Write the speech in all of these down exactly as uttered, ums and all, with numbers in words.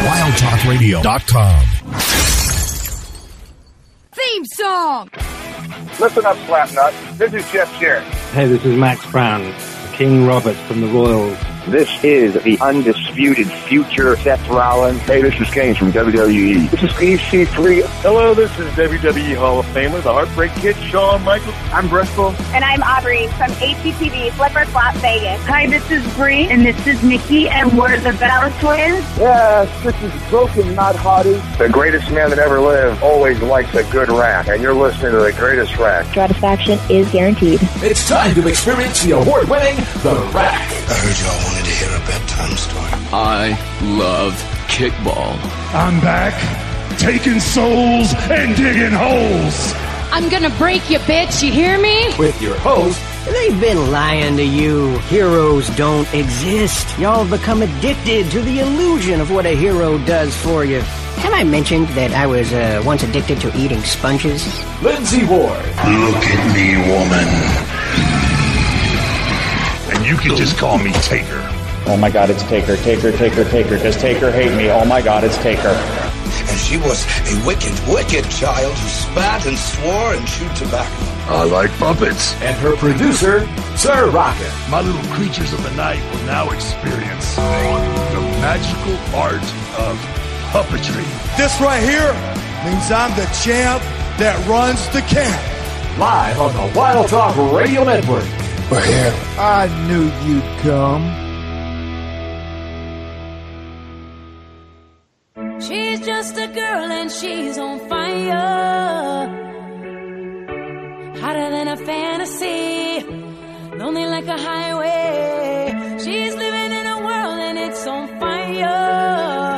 wild talk radio dot com. Theme song! Listen up, Slapnut. This is Jeff Jarrett. Hey, this is Max Brown, King Robert from the Royals. This is the undisputed future Seth Rollins. Hey, this is Kane from W W E. This is E C three. Hello, this is W W E Hall of Famer, the Heartbreak Kid, Shawn Michaels. I'm Bristol. And I'm Aubrey from H G T V, Flipper Flop Vegas. Hi, this is Bree. And this is Nikki, and we're the Bella Twins. Yes, this is Broken, not Hottie. The greatest man that ever lived always likes a good rack, and you're listening to the greatest rack. Satisfaction is guaranteed. It's time to experience the award-winning The Rack. I heard y'all wanted to hear a bedtime story. I love kickball. I'm back, taking souls and digging holes. I'm gonna break you, bitch, you hear me? With your host, they've been lying to you. Heroes don't exist. Y'all have become addicted to the illusion of what a hero does for you. Have I mentioned that I was uh, once addicted to eating sponges? Lindsay Ward. Look at me, woman. And you can just call me Taker. Oh my God, it's Taker, Taker, Taker, Taker. Does Taker hate me? Oh my God, it's Taker. And she was a wicked, wicked child who spat and swore and chewed tobacco. I like puppets. And her producer, Sir Rocket. My little creatures of the night will now experience the magical art of puppetry. This right here means I'm the champ that runs the camp. Live on the Wild Talk Radio Network. We're here. I knew you'd come. She's just a girl and she's on fire. Hotter than a fantasy. Lonely like a highway. She's living in a world and it's on fire.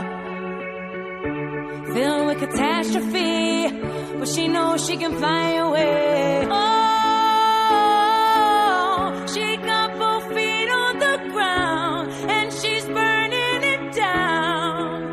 Filled with catastrophe. But she knows she can fly away. Oh. She got both feet on the ground and she's burning it down.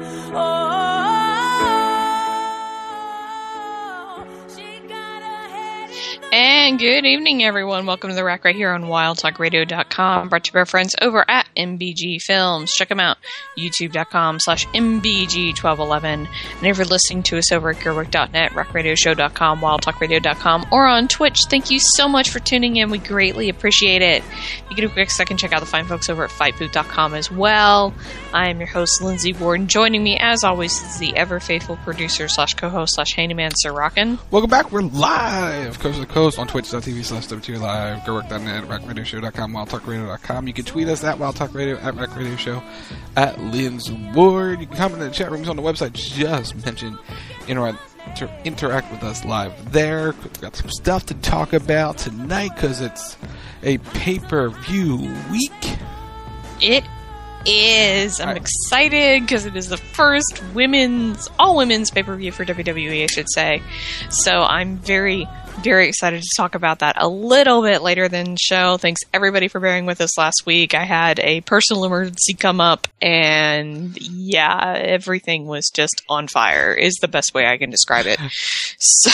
Oh, she got her head in the... And good evening, everyone. Welcome to The Rack right here on wild talk radio dot com. Brought to you by our friends over at M B G Films. Check them out. YouTube.com slash MBG1211. And if you're listening to us over at Gerwick dot net, rack radio show dot com, wild talk radio dot com, or on Twitch, thank you so much for tuning in. We greatly appreciate it. You get a quick second, check out the fine folks over at fight boot dot com as well. I am your host, Lindsay Ward, and joining me, as always, is the ever-faithful producer slash co-host slash handyman, Sir Rockin'. Welcome back. We're live, coast to coast, on twitch.tv slash W2 live, Gerwick dot net, rack radio show dot com, wild talk radio dot com. You can tweet us at wild talk radio, at rack radio show, at Linz Ward. You can comment in the chat rooms on the website. Just mention interact, inter- interact with us live there. We've got some stuff to talk about tonight because it's a pay-per-view week. It is. I'm excited because it is the first women's, all women's pay-per-view for W W E, I should say. So I'm very, very excited to talk about that a little bit later than the show. Thanks everybody for bearing with us last week. I had a personal emergency come up and yeah, everything was just on fire is the best way I can describe it. So,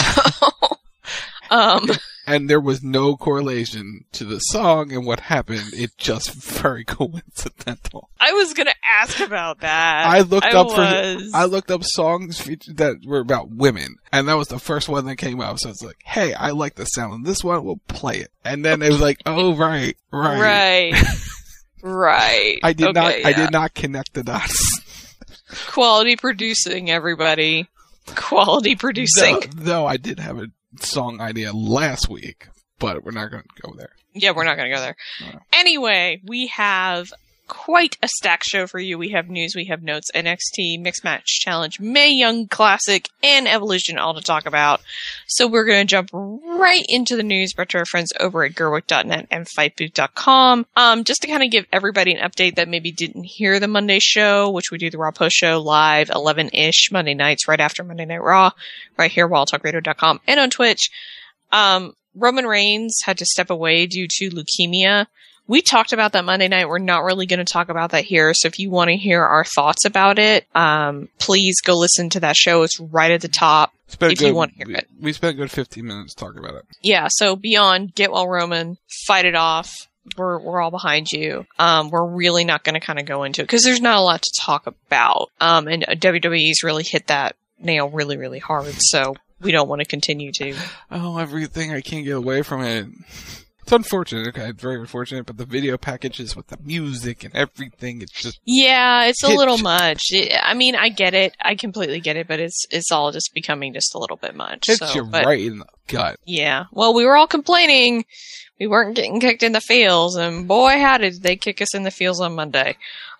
um... And there was no correlation to the song and what happened. It's just very coincidental. I was gonna ask about that. I looked I up was. for I looked up songs featured that were about women, and that was the first one that came up. So it's like, hey, I like the sound of this one. We'll play it. And then it was like, oh right, right, right, right. I did okay, not. yeah. I did not connect the dots. Quality producing, everybody. Quality producing. Though, though I did have a song idea last week, but we're not going to go there. Yeah, we're not going to go there. No. Anyway, we have quite a stack show for you. We have news, we have notes, N X T, Mixed Match Challenge, Mae Young Classic, and Evolution all to talk about. So we're going to jump right into the news brought to our friends over at Gerwick dot net and fight boot dot com. Um, just to kind of give everybody an update that maybe didn't hear the Monday show, which we do the Raw Post Show live eleven-ish Monday nights right after Monday Night Raw, right here, wild talk radio dot com, and on Twitch. Um, Roman Reigns had to step away due to leukemia. We talked about that Monday night. We're not really going to talk about that here. So if you want to hear our thoughts about it, um, please go listen to that show. It's right at the top if good, you want to hear we, it. We spent a good fifteen minutes talking about it. Yeah. So beyond Get Well Roman, Fight It Off, we're we're all behind you. Um, we're really not going to kind of go into it because there's not a lot to talk about. Um, and W W E's really hit that nail really, really hard. So we don't want to continue to. Oh, everything! I can't get away from it. It's unfortunate. Okay, it's very unfortunate. But the video packages with the music and everything, it's just yeah, it's a it, little much. It, I mean, I get it. I completely get it. But it's it's all just becoming just a little bit much. It's so, you but, right in the gut. Yeah. Well, we were all complaining. We weren't getting kicked in the fields, and boy, how did they kick us in the fields on Monday.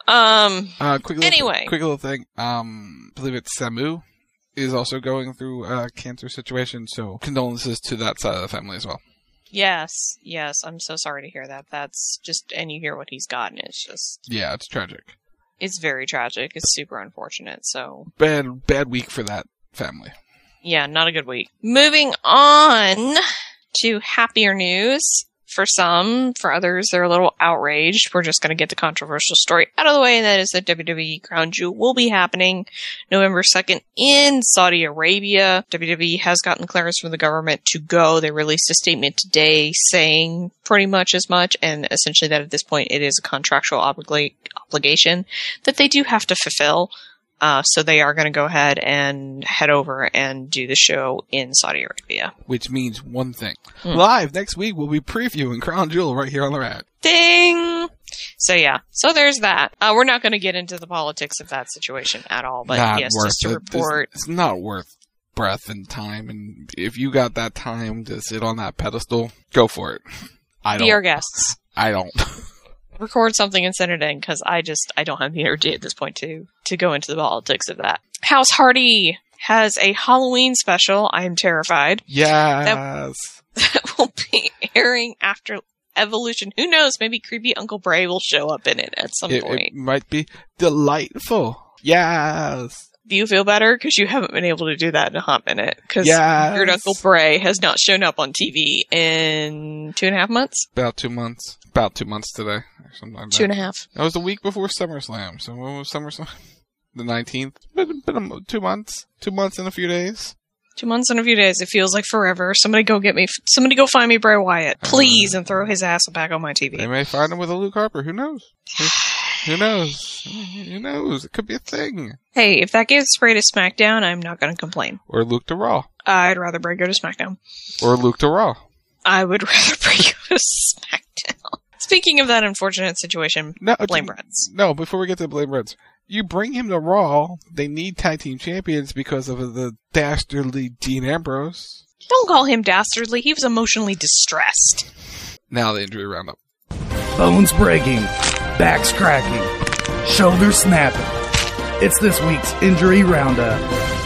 Um, uh, quick little anyway. Th- quick little thing. Um, I believe it's Samu is also going through a cancer situation, so condolences to that side of the family as well. Yes, yes, I'm so sorry to hear that. That's just, and you hear what he's gotten, it's just... Yeah, it's tragic. It's very tragic. It's super unfortunate, so... Bad, bad week for that family. Yeah, not a good week. Moving on to happier news. For some, for others, they're a little outraged. We're just going to get the controversial story out of the way, and that is that W W E Crown Jewel will be happening November second in Saudi Arabia. W W E has gotten clearance from the government to go. They released a statement today saying pretty much as much, and essentially that at this point it is a contractual oblig- obligation that they do have to fulfill. Uh, so they are going to go ahead and head over and do the show in Saudi Arabia. Which means one thing. Hmm. Live next week, we'll be previewing Crown Jewel right here on the Rat. Ding! So yeah, so there's that. Uh, we're not going to get into the politics of that situation at all, but not yes, worth just to it. report. It's, it's not worth breath and time, and if you got that time to sit on that pedestal, go for it. I don't. Be our guests. I don't. Record something and send it in, because I just, I don't have the energy at this point to, to go into the politics of that. House Hardy has a Halloween special, I Am Terrified. Yes. That, that will be airing after Evolution. Who knows, maybe creepy Uncle Bray will show up in it at some it, point. It might be delightful. Yes. Do you feel better? Because you haven't been able to do that in a hot minute. Because yes. Weird Uncle Bray has not shown up on T V in two and a half months? About two months. About two months today. Or something like two that. and a half. That was the week before SummerSlam. So when was SummerSlam? The nineteenth. Been, been a, two months. Two months and a few days. Two months and a few days. It feels like forever. Somebody go get me. Somebody go find me Bray Wyatt, please, uh, and throw his ass back on my T V. They may find him with a Luke Harper. Who knows? Who, who knows? Who knows? It could be a thing. Hey, if that gets Bray to SmackDown, I'm not going to complain. Or Luke to Raw. I'd rather Bray go to SmackDown. Or Luke to Raw. I would rather Bray go to SmackDown. Speaking of that unfortunate situation, no, Blame Reds. No, before we get to Blame Reds. You bring him to Raw, they need tag team champions because of the dastardly Dean Ambrose. Don't call him dastardly. He was emotionally distressed. Now the injury roundup. Bones breaking, backs cracking, shoulders snapping. It's this week's injury roundup.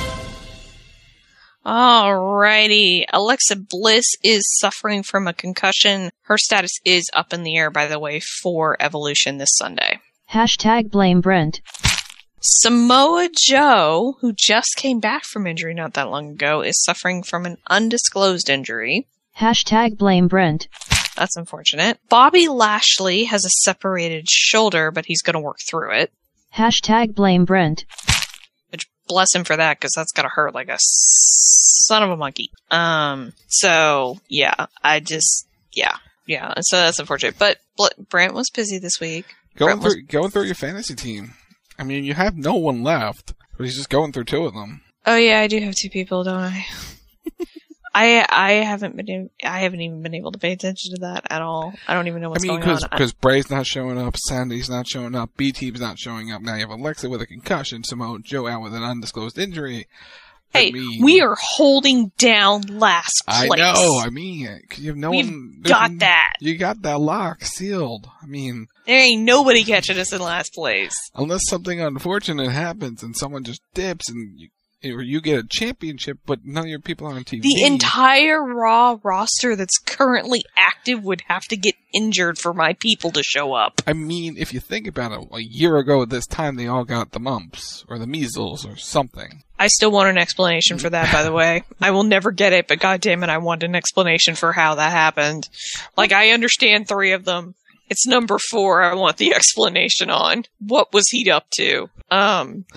Alrighty. Alexa Bliss is suffering from a concussion. Her status is up in the air, by the way, for Evolution this Sunday. Hashtag blame Brent. Samoa Joe, who just came back from injury not that long ago, is suffering from an undisclosed injury. Hashtag blame Brent. That's unfortunate. Bobby Lashley has a separated shoulder, but he's going to work through it. Hashtag blame Brent. Which, bless him for that, because that's got to hurt like a son of a monkey. Um, so, yeah, I just, yeah, yeah, so that's unfortunate. But Brent was busy this week. Going was- through, going through your fantasy team. I mean, you have no one left, but he's just going through two of them. Oh yeah, I do have two people, don't I? I I haven't been I haven't even been able to pay attention to that at all. I don't even know what's I mean, going cause, on. Because Bray's not showing up, Sandy's not showing up, B-Team's not showing up. Now you have Alexa with a concussion, Samoa Joe out with an undisclosed injury. Hey, I mean, we are holding down last place. I know. I mean, you have no We've one. got that. You got that lock sealed. I mean, there ain't nobody catching us in last place. Unless something unfortunate happens and someone just dips and you, or you get a championship, but none of your people are on T V. The entire Raw roster that's currently active would have to get injured for my people to show up. I mean, if you think about it, a year ago at this time, they all got the mumps or the measles or something. I still want an explanation for that, by the way. I will never get it, but goddammit, I want an explanation for how that happened. Like, I understand three of them. It's number four I want the explanation on. What was he up to? Um...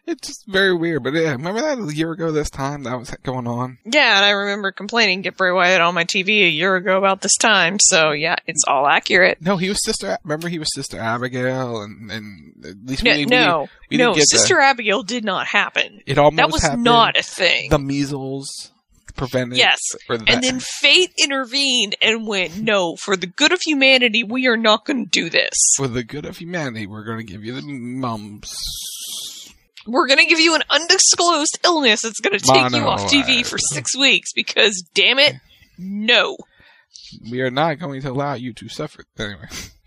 It's just very weird. But yeah, remember that a year ago this time that was going on? Yeah, and I remember complaining get Bray Wyatt on my T V a year ago about this time. So yeah, it's all accurate. No, he was Sister. Remember, he was Sister Abigail, and, and at least no, we, no, we, we no. didn't get Sister the, Abigail did not happen. It almost that was happened. not a thing. The measles prevented. Yes, or that. And then fate intervened and went, "No, for the good of humanity, we are not going to do this. For the good of humanity, we're going to give you the mumps. We're going to give you an undisclosed illness that's going to take Mono, you off T V uh, for six weeks because, damn it, no." We are not going to allow you to suffer. Anyway.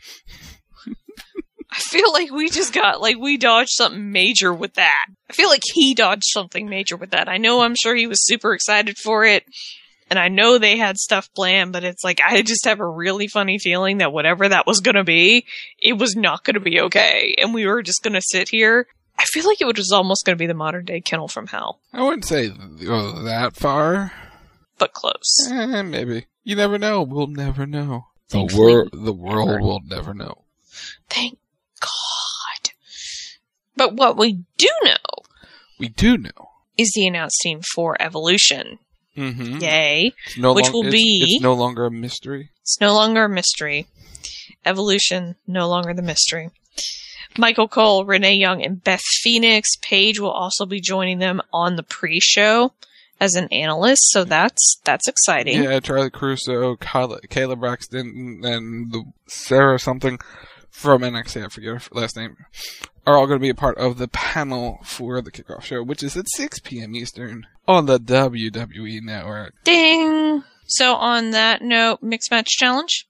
I feel like we just got, like, we dodged something major with that. I feel like he dodged something major with that. I know I'm sure he was super excited for it, and I know they had stuff planned, but it's like, I just have a really funny feeling that whatever that was gonna be, it was not gonna be okay, and we were just gonna sit here. I feel like it was almost gonna be the modern day Kennel from Hell. I wouldn't say go that far. But close. Eh, maybe. You never know. We'll never know. The, Thankfully, wor- the world never. will never know. Thank God. But what we do know... We do know. ...is the announced team for Evolution. Mm-hmm. Yay. No which long- will it's, be... It's no longer a mystery. It's no longer a mystery. Evolution, no longer the mystery. Michael Cole, Renee Young, and Beth Phoenix. Paige will also be joining them on the pre-show as an analyst, so that's that's exciting. Yeah, Charlie Caruso, Kayla, Kayla Braxton, and the Sarah something from N X T, I forget her last name, are all going to be a part of the panel for the kickoff show, which is at six p.m. Eastern on the W W E Network. Ding! So on that note, Mixed Match Challenge.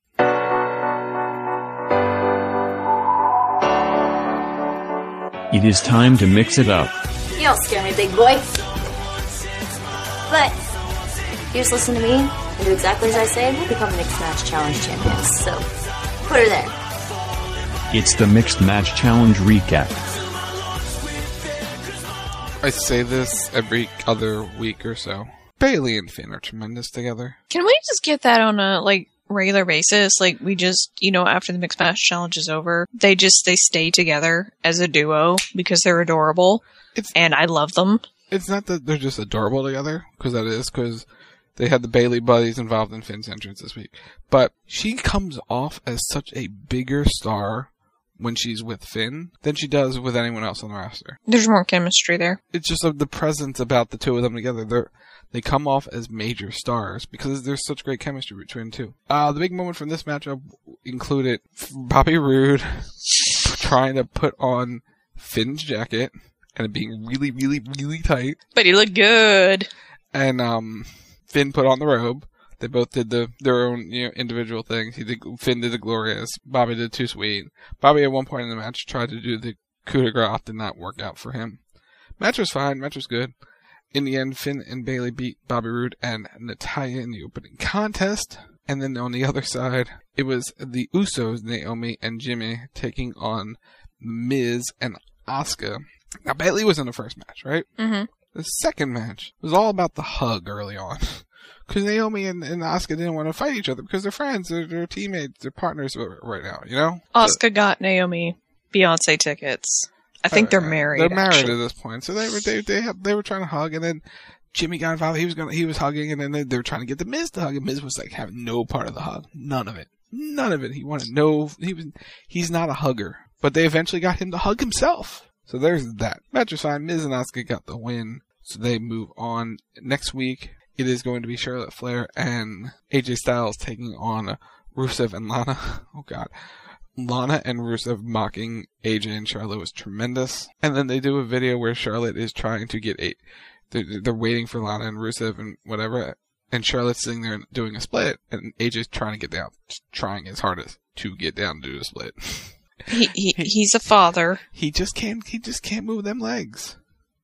It is time to mix it up. You don't scare me, big boy. But you just listen to me and do exactly as I say, and we'll become Mixed Match Challenge champions. So put her there. It's the Mixed Match Challenge recap. I say this every other week or so. Bayley and Finn are tremendous together. Can we just get that on a like regular basis? Like we just, you know, after the Mixed Match Challenge is over, they just they stay together as a duo because they're adorable, it's, and I love them. It's not that they're just adorable together, because that is, because they had the Bayley buddies involved in Finn's entrance this week. But she comes off as such a bigger star when she's with Finn than she does with anyone else on the roster. There's more chemistry there. It's just uh, the presence about the two of them together. They're, they come off as major stars because there's such great chemistry between the two. Uh, the big moment from this matchup included Bobby Roode trying to put on Finn's jacket and it being really, really, really tight. But he looked good. And um, Finn put on the robe. They both did the their own, you know, individual things. He did, Finn did the Glorious. Bobby did Too Sweet. Bobby at one point in the match tried to do the coup de grace. Did not work out for him. Match was fine. Match was good. In the end, Finn and Bayley beat Bobby Roode and Natalya in the opening contest. And then on the other side, it was the Usos, Naomi and Jimmy, taking on Miz and Asuka. Now, Bayley was in the first match, right? Mm-hmm. The second match was all about the hug early on. Because Naomi and, and Asuka didn't want to fight each other because they're friends, they're, they're teammates, they're partners right now, you know? Asuka so, got Naomi Beyonce tickets. I think uh, they're married. They're married actually. at this point. So they were they they have, they were trying to hug, and then Jimmy got involved. He was gonna he was hugging, and then they, they were trying to get the Miz to hug, and Miz was like having no part of the hug, none of it, none of it. He wanted no. He was he's not a hugger, but they eventually got him to hug himself. So there's that. Match was fine. Miz and Asuka got the win, so they move on. Next week it is going to be Charlotte Flair and A J Styles taking on Rusev and Lana. Oh God. Lana and Rusev mocking A J and Charlotte was tremendous. And then they do a video where Charlotte is trying to get a, they're, they're waiting for Lana and Rusev and whatever, and Charlotte's sitting there doing a split, and A J's trying to get down, trying his hardest to get down to do a split. He, he he's a father. He just can't, he just can't move them legs.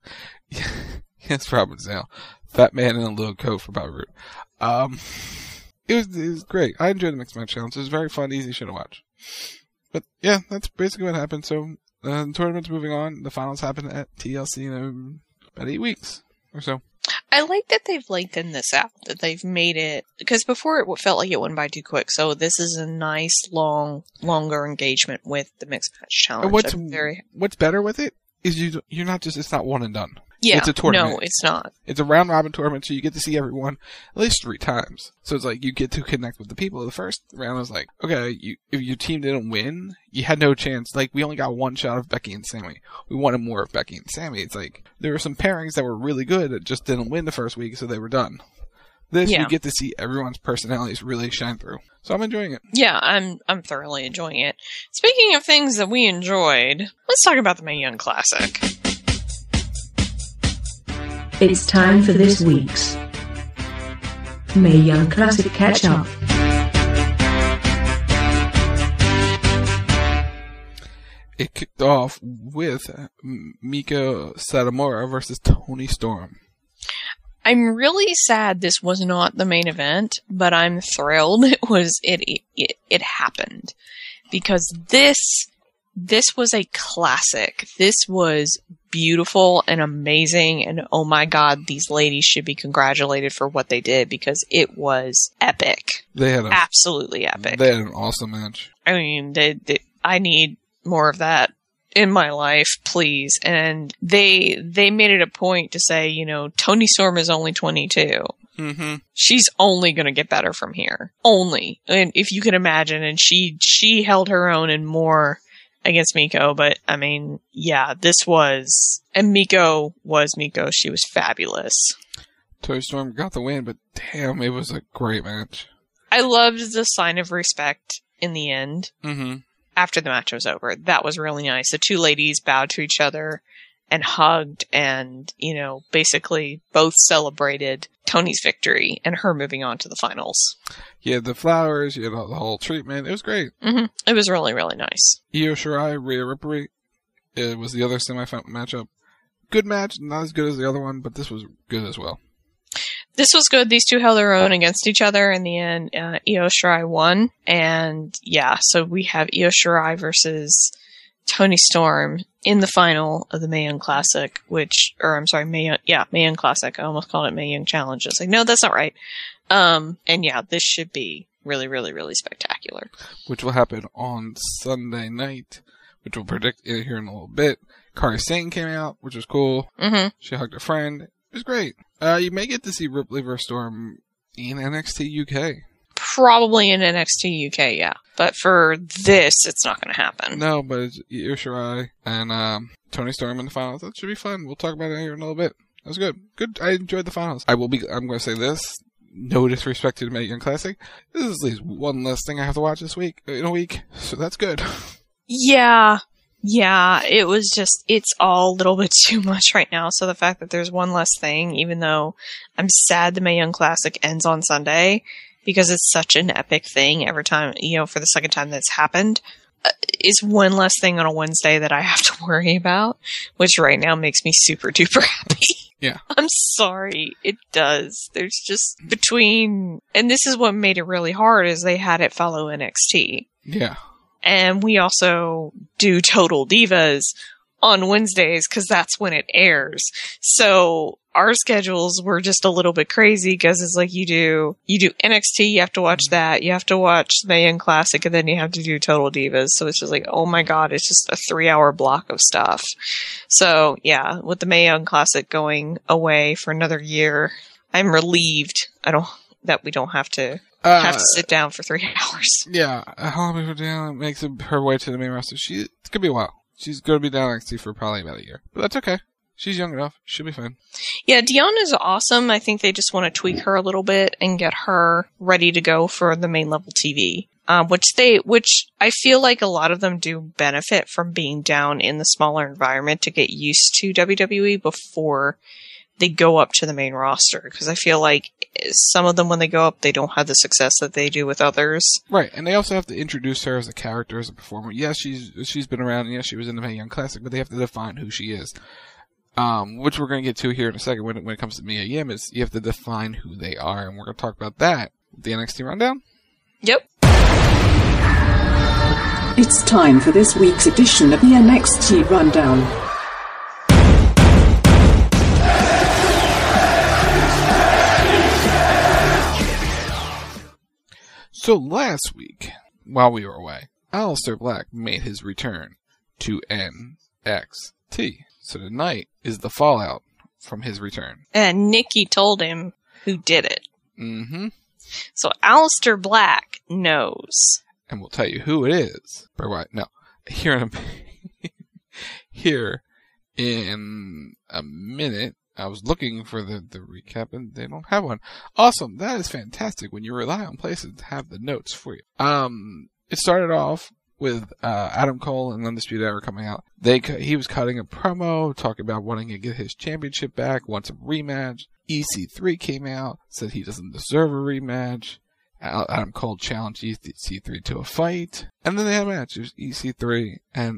Yes, Robert Zale. Fat man in a little coat for Bobby Roode. Um, it was, it was great. I enjoyed the Mixed Match Challenge. It was very fun, easy show to watch. But yeah, that's basically what happened. So uh, the tournament's moving on. The finals happen at T L C in um, about eight weeks or so. I like that they've lengthened this out, that they've made it, because before it felt like it went by too quick. So this is a nice, long, longer engagement with the Mixed Match Challenge. And what's I'm very... what's better with it is you you're not just it's not one and done. Yeah, it's a tournament. No, it's not. It's a round robin tournament, so you get to see everyone at least three times. So it's like you get to connect with the people. The first round was like, okay, you, if your team didn't win, you had no chance. Like, we only got one shot of Becky and Sammy. We wanted more of Becky and Sammy. It's like there were some pairings that were really good that just didn't win the first week, so they were done. This, yeah. You get to see everyone's personalities really shine through. So I'm enjoying it. Yeah, I'm I'm thoroughly enjoying it. Speaking of things that we enjoyed, let's talk about the Mae Young Classic. It's time for this week's Mae Young Classic Catch-Up. It kicked off with Meiko Satomura versus Toni Storm. I'm really sad this was not the main event, but I'm thrilled it was it it, it happened because this this was a classic. This was beautiful and amazing, and oh my god, these ladies should be congratulated for what they did because it was epic. They had a, absolutely epic. They had an awesome match. I mean, they, they, I need more of that in my life, please. And they they made it a point to say, you know, Toni Storm is only twenty-two. Mm-hmm. She's only going to get better from here. Only. And if you can imagine, and she she held her own and more against Meiko, but I mean, yeah, this was, and Meiko was Meiko. She was fabulous. Toni Storm got the win, but damn, it was a great match. I loved the sign of respect in the end. Mm-hmm. After the match was over. That was really nice. The two ladies bowed to each other and hugged and, you know, basically both celebrated Toni's victory and her moving on to the finals. You had the flowers, you had the whole treatment. It was great. Mm-hmm. It was really, really nice. Io Shirai, Rhea Ripley. It was the other semi-final matchup. Good match, not as good as the other one, but this was good as well. This was good. These two held their own against each other. In the end, uh, Io Shirai won. And yeah, so we have Io Shirai versus Toni Storm in the final of the Mae Young Classic, which, or I'm sorry, Mae Young, yeah, Mae Young Classic. I almost called it Mae Young Challenge. It's like, no, that's not right. Um, and yeah, this should be really, really, really spectacular. Which will happen on Sunday night, which we'll predict here in a little bit. Kairi Sane came out, which was cool. Mm-hmm. She hugged a friend. It was great. Uh, you may get to see Ripley versus Storm in N X T U K. Probably in N X T U K, yeah. But for this, it's not going to happen. No, but it's Io Shirai and um, Toni Storm in the finals. That should be fun. We'll talk about it here in a little bit. That was good. Good. I enjoyed the finals. I will be. I'm going to say this. No disrespect to the Mae Young Classic. This is at least one less thing I have to watch this week in a week, so that's good. Yeah. Yeah, it was just, it's all a little bit too much right now. So the fact that there's one less thing, even though I'm sad the Mae Young Classic ends on Sunday, because it's such an epic thing every time, you know, for the second time that's happened, uh, is one less thing on a Wednesday that I have to worry about, which right now makes me super duper happy. Yeah. I'm sorry. It does. There's just between, and this is what made it really hard, is they had it follow N X T. Yeah. And we also do Total Divas on Wednesdays because that's when it airs. So our schedules were just a little bit crazy because it's like you do you do N X T, you have to watch that, you have to watch the Mae Young Classic, and then you have to do Total Divas. So it's just like, oh my god, it's just a three hour block of stuff. So yeah, with the Mae Young Classic going away for another year, I'm relieved. I don't that we don't have to. Uh, have to sit down for three hours. Yeah, how long before Diana makes her way to the main roster? She, it's gonna be a while. She's gonna be down N X T for probably about a year. But that's okay. She's young enough. She'll be fine. Yeah, Deonna's awesome. I think they just want to tweak her a little bit and get her ready to go for the main level T V. Um, which they, which I feel like a lot of them do benefit from being down in the smaller environment to get used to W W E before they go up to the main roster, because I feel like some of them, when they go up, they don't have the success that they do with others. Right, and they also have to introduce her as a character, as a performer. Yes, she's she's been around, and yes, she was in the Mae Young Classic, but they have to define who she is. Um, which we're going to get to here in a second when it, when it comes to Mia Yim, is you have to define who they are, and we're going to talk about that with the N X T Rundown. Yep. It's time for this week's edition of the N X T Rundown. So last week, while we were away, Aleister Black made his return to N X T. So tonight is the fallout from his return. And Nikki told him who did it. Mm-hmm. So Aleister Black knows. And we'll tell you who it is. Bray Wyatt. No. Here in a, here in a minute. I was looking for the, the recap and they don't have one. Awesome. That is fantastic when you rely on places to have the notes for you. Um, it started off with, uh, Adam Cole and Undisputed Era coming out. They, he was cutting a promo, talking about wanting to get his championship back, wants a rematch. E C three came out, said he doesn't deserve a rematch. Adam Cole challenged E C three to a fight. And then they had a match. It was E C three and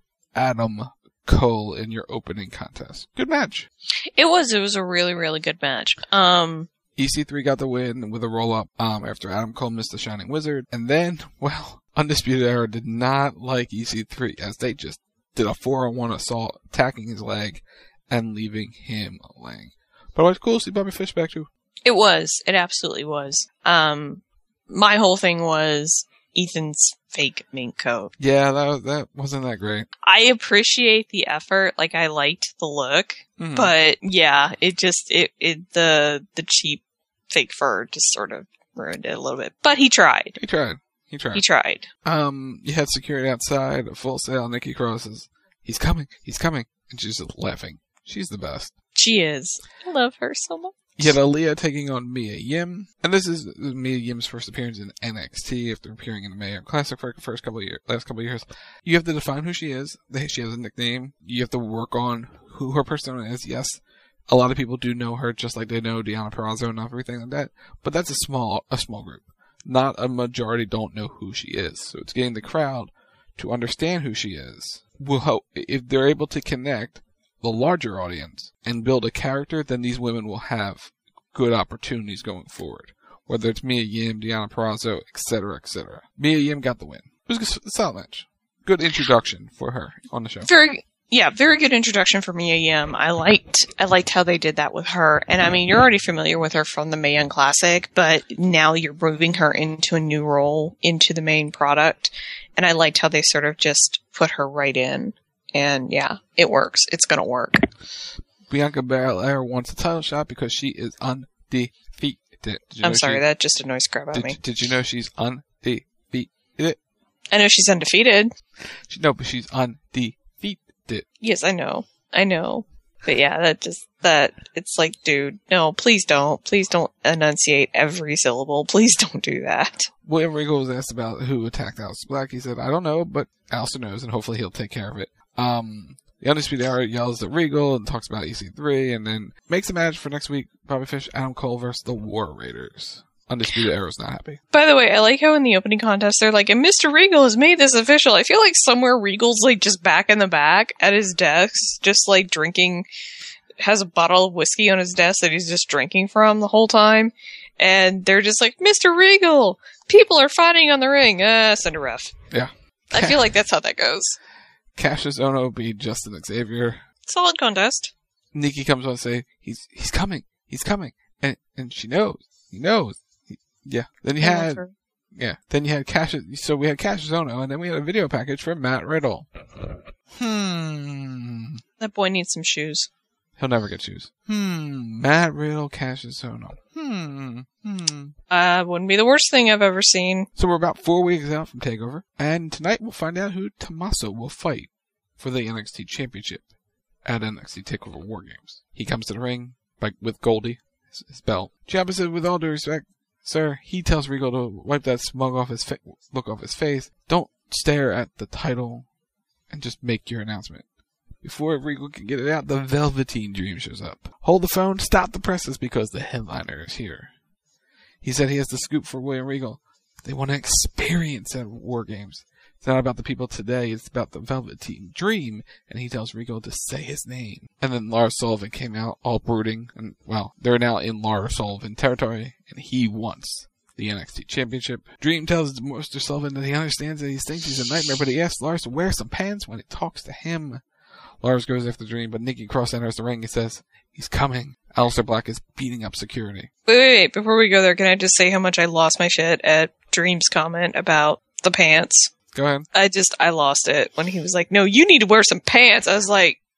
Adam Cole in your opening contest. Good match. It was. It was a really, really good match. Um, E C three got the win with a roll-up um, after Adam Cole missed the Shining Wizard. And then, well, Undisputed Era did not like E C three as they just did a four on one assault, attacking his leg and leaving him laying. But it was cool to see Bobby Fish back too. It was. It absolutely was. Um, my whole thing was Ethan's fake mink coat. Yeah, that was, that wasn't that great. I appreciate the effort. Like, I liked the look, mm-hmm. but yeah, it just it it the the cheap fake fur just sort of ruined it a little bit. But he tried. He tried. He tried. He tried. Um, you had security outside, a Full Sail. Nikki Cross says, "He's coming. He's coming," and she's just laughing. She's the best. She is. I love her so much. You had Aaliyah taking on Mia Yim, and this is Mia Yim's first appearance in N X T after appearing in the Mae Young Classic for the first couple of years, last couple of years. You have to define who she is. She has a nickname. You have to work on who her persona is. Yes, a lot of people do know her, just like they know Deonna Purrazzo and everything like that. But that's a small, a small group. Not a majority don't know who she is. So it's getting the crowd to understand who she is. Will help if they're able to connect the larger audience and build a character, then these women will have good opportunities going forward. Whether it's Mia Yim, Deonna Purrazzo, et cetera, et cetera. Mia Yim got the win. It was a solid match. Good introduction for her on the show. Very, yeah, very good introduction for Mia Yim. I liked, I liked how they did that with her. And I mean, you're already familiar with her from the Mae Young Classic, but now you're moving her into a new role, into the main product. And I liked how they sort of just put her right in. And yeah, it works. It's gonna work. Bianca Belair wants a title shot because she is undefeated. I'm sorry, she, that just annoys crap out of me. Did you know she's undefeated? I know she's undefeated. She, no, but she's undefeated. Yes, I know. I know. But yeah, that just, that, it's like, dude, no, please don't. Please don't enunciate every syllable. Please don't do that. William Regal was asked about who attacked Aleister Black. He said, I don't know, but Aleister knows, and hopefully he'll take care of it. Um, the Undisputed Era yells at Regal and talks about E C three, and then makes a match for next week. Bobby Fish, Adam Cole versus the War Raiders. Undisputed Era's not happy. By the way, I like how in the opening contest they're like, and Mister Regal has made this official. I feel like somewhere Regal's like just back in the back at his desk, just like drinking, has a bottle of whiskey on his desk that he's just drinking from the whole time. And they're just like, Mister Regal, people are fighting on the ring. Ah, send a ref. Yeah. I feel like that's how that goes. Cassius Ohno beat Justin Xavier. Solid contest. Nikki comes on and say, he's he's coming. He's coming. And and she knows. He knows. He, yeah. Then you had Yeah. Then you had Cassius so we had Cassius Ohno and then we had a video package from Matt Riddle. Hmm. That boy needs some shoes. He'll never get shoes. Hmm. Matt Riddle, Cassius Ohno. Hmm. Hmm. Uh, wouldn't be the worst thing I've ever seen. So we're about four weeks out from TakeOver, and tonight we'll find out who Tommaso will fight for the N X T Championship at N X T TakeOver War Games. He comes to the ring like with Goldie, his, his belt. Ciampa said, with all due respect, sir, he tells Regal to wipe that smug off his fa- look off his face. Don't stare at the title and just make your announcement. Before Regal can get it out, the Velveteen Dream shows up. Hold the phone, stop the presses because the headliner is here. He said he has the scoop for William Regal. They want to experience at War Games. It's not about the people today, it's about the Velveteen Dream, and he tells Regal to say his name. And then Lars Sullivan came out, all brooding, and, well, they're now in Lars Sullivan territory, and he wants the N X T Championship. Dream tells Mister Sullivan that he understands that he thinks he's a nightmare, but he asks Lars to wear some pants when he talks to him. Lars goes after Dream, but Nikki Cross enters the ring and says, he's coming. Aleister Black is beating up security. Wait, wait, wait. Before we go there, can I just say how much I lost my shit at Dream's comment about the pants? Go ahead. I just, I lost it when he was like, no, you need to wear some pants. I was like,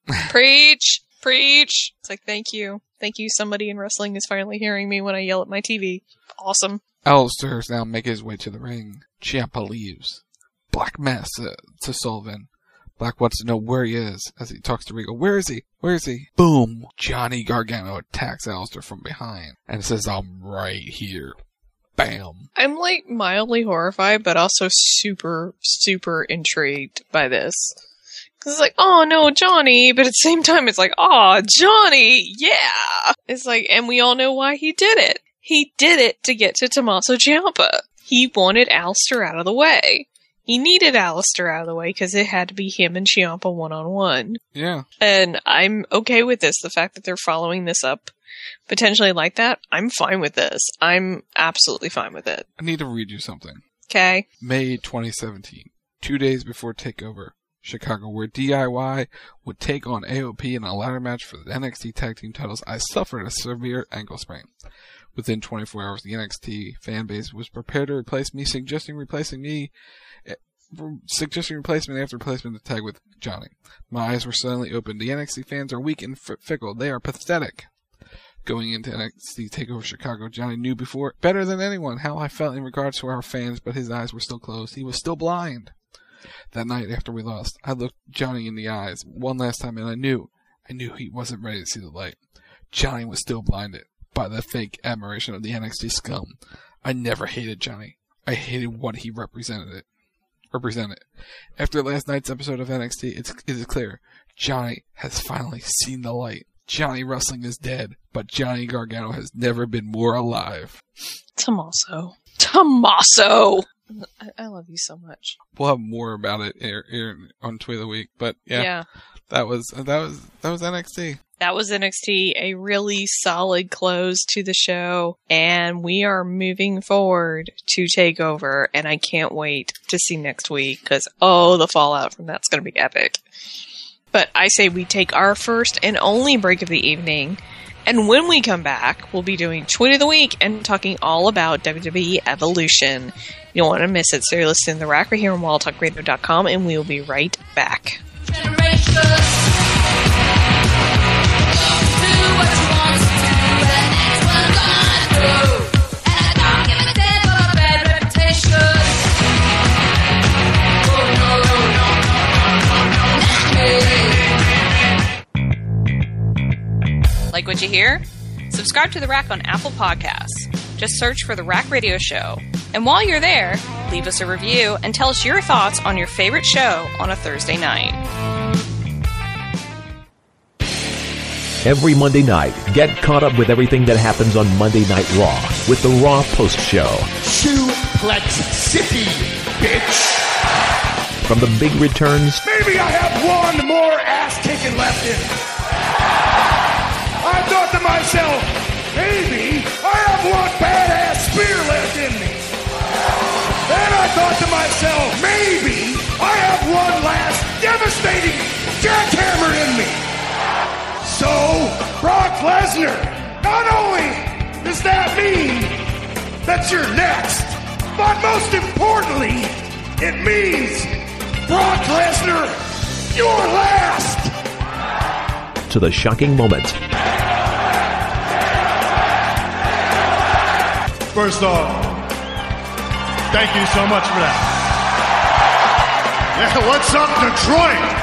Preach! Preach! It's like, thank you. Thank you, somebody in wrestling is finally hearing me when I yell at my T V. Awesome. Alistair is now making his way to the ring. Ciampa leaves. Black mass to, to Sullivan. Black wants to know where he is as he talks to Regal. Where is he? Where is he? Boom! Johnny Gargano attacks Alistair from behind and says, I'm right here. Bam! I'm like mildly horrified, but also super, super intrigued by this. Cause it's like, oh no, Johnny, but at the same time it's like, oh, Johnny, yeah! It's like, and we all know why he did it. He did it to get to Tommaso Ciampa. He wanted Alistair out of the way. He needed Alistair out of the way because it had to be him and Ciampa one-on-one. Yeah. And I'm okay with this. The fact that they're following this up potentially like that, I'm fine with this. I'm absolutely fine with it. I need to read you something. Okay. May twenty seventeen. Two days before TakeOver Chicago, where D I Y would take on A O P in a ladder match for the N X T Tag Team titles, I suffered a severe ankle sprain. Within twenty-four hours, the N X T fan base was prepared to replace me, suggesting replacing me Suggesting replacement after replacement to tag with Johnny. My eyes were suddenly opened. The N X T fans are weak and f- fickle. They are pathetic. Going into N X T TakeOver Chicago, Johnny knew before, better than anyone, how I felt in regards to our fans, but his eyes were still closed. He was still blind. That night after we lost, I looked Johnny in the eyes one last time, and I knew, I knew he wasn't ready to see the light. Johnny was still blinded by the fake admiration of the N X T scum. I never hated Johnny. I hated what he represented it. Represented. After last night's episode of N X T, it's, it is clear. Johnny has finally seen the light. Johnny Wrestling is dead, but Johnny Gargano has never been more alive. Tommaso. Tommaso! I, I love you so much. We'll have more about it here, here on Tweet of the Week, but yeah, yeah. that was that was that was N X T. That was N X T, a really solid close to the show, and we are moving forward to TakeOver, and I can't wait to see next week, because, oh, the fallout from that's going to be epic. But I say we take our first and only break of the evening, and when we come back, we'll be doing Tweet of the Week and talking all about W W E Evolution. You don't want to miss it, so you're listening to The Rack right here on wild talk radio dot com, and we will be right back. Like what you hear? Subscribe to The Rack on Apple Podcasts. Just search for The Rack Radio Show. And while you're there, leave us a review and tell us your thoughts on your favorite show on a Thursday night. Every Monday night, get caught up with everything that happens on Monday Night Raw with the Raw Post Show. Suplex City, bitch! From the big returns... Maybe I have one more ass-kicking left in me. I thought to myself, maybe I have one badass spear left in me. Then I thought to myself, maybe I have one last devastating jackhammer in me. So, Brock Lesnar, not only does that mean that you're next, but most importantly, it means, Brock Lesnar, you're last! To the shocking moment. First off, thank you so much for that. Yeah, what's up, Detroit?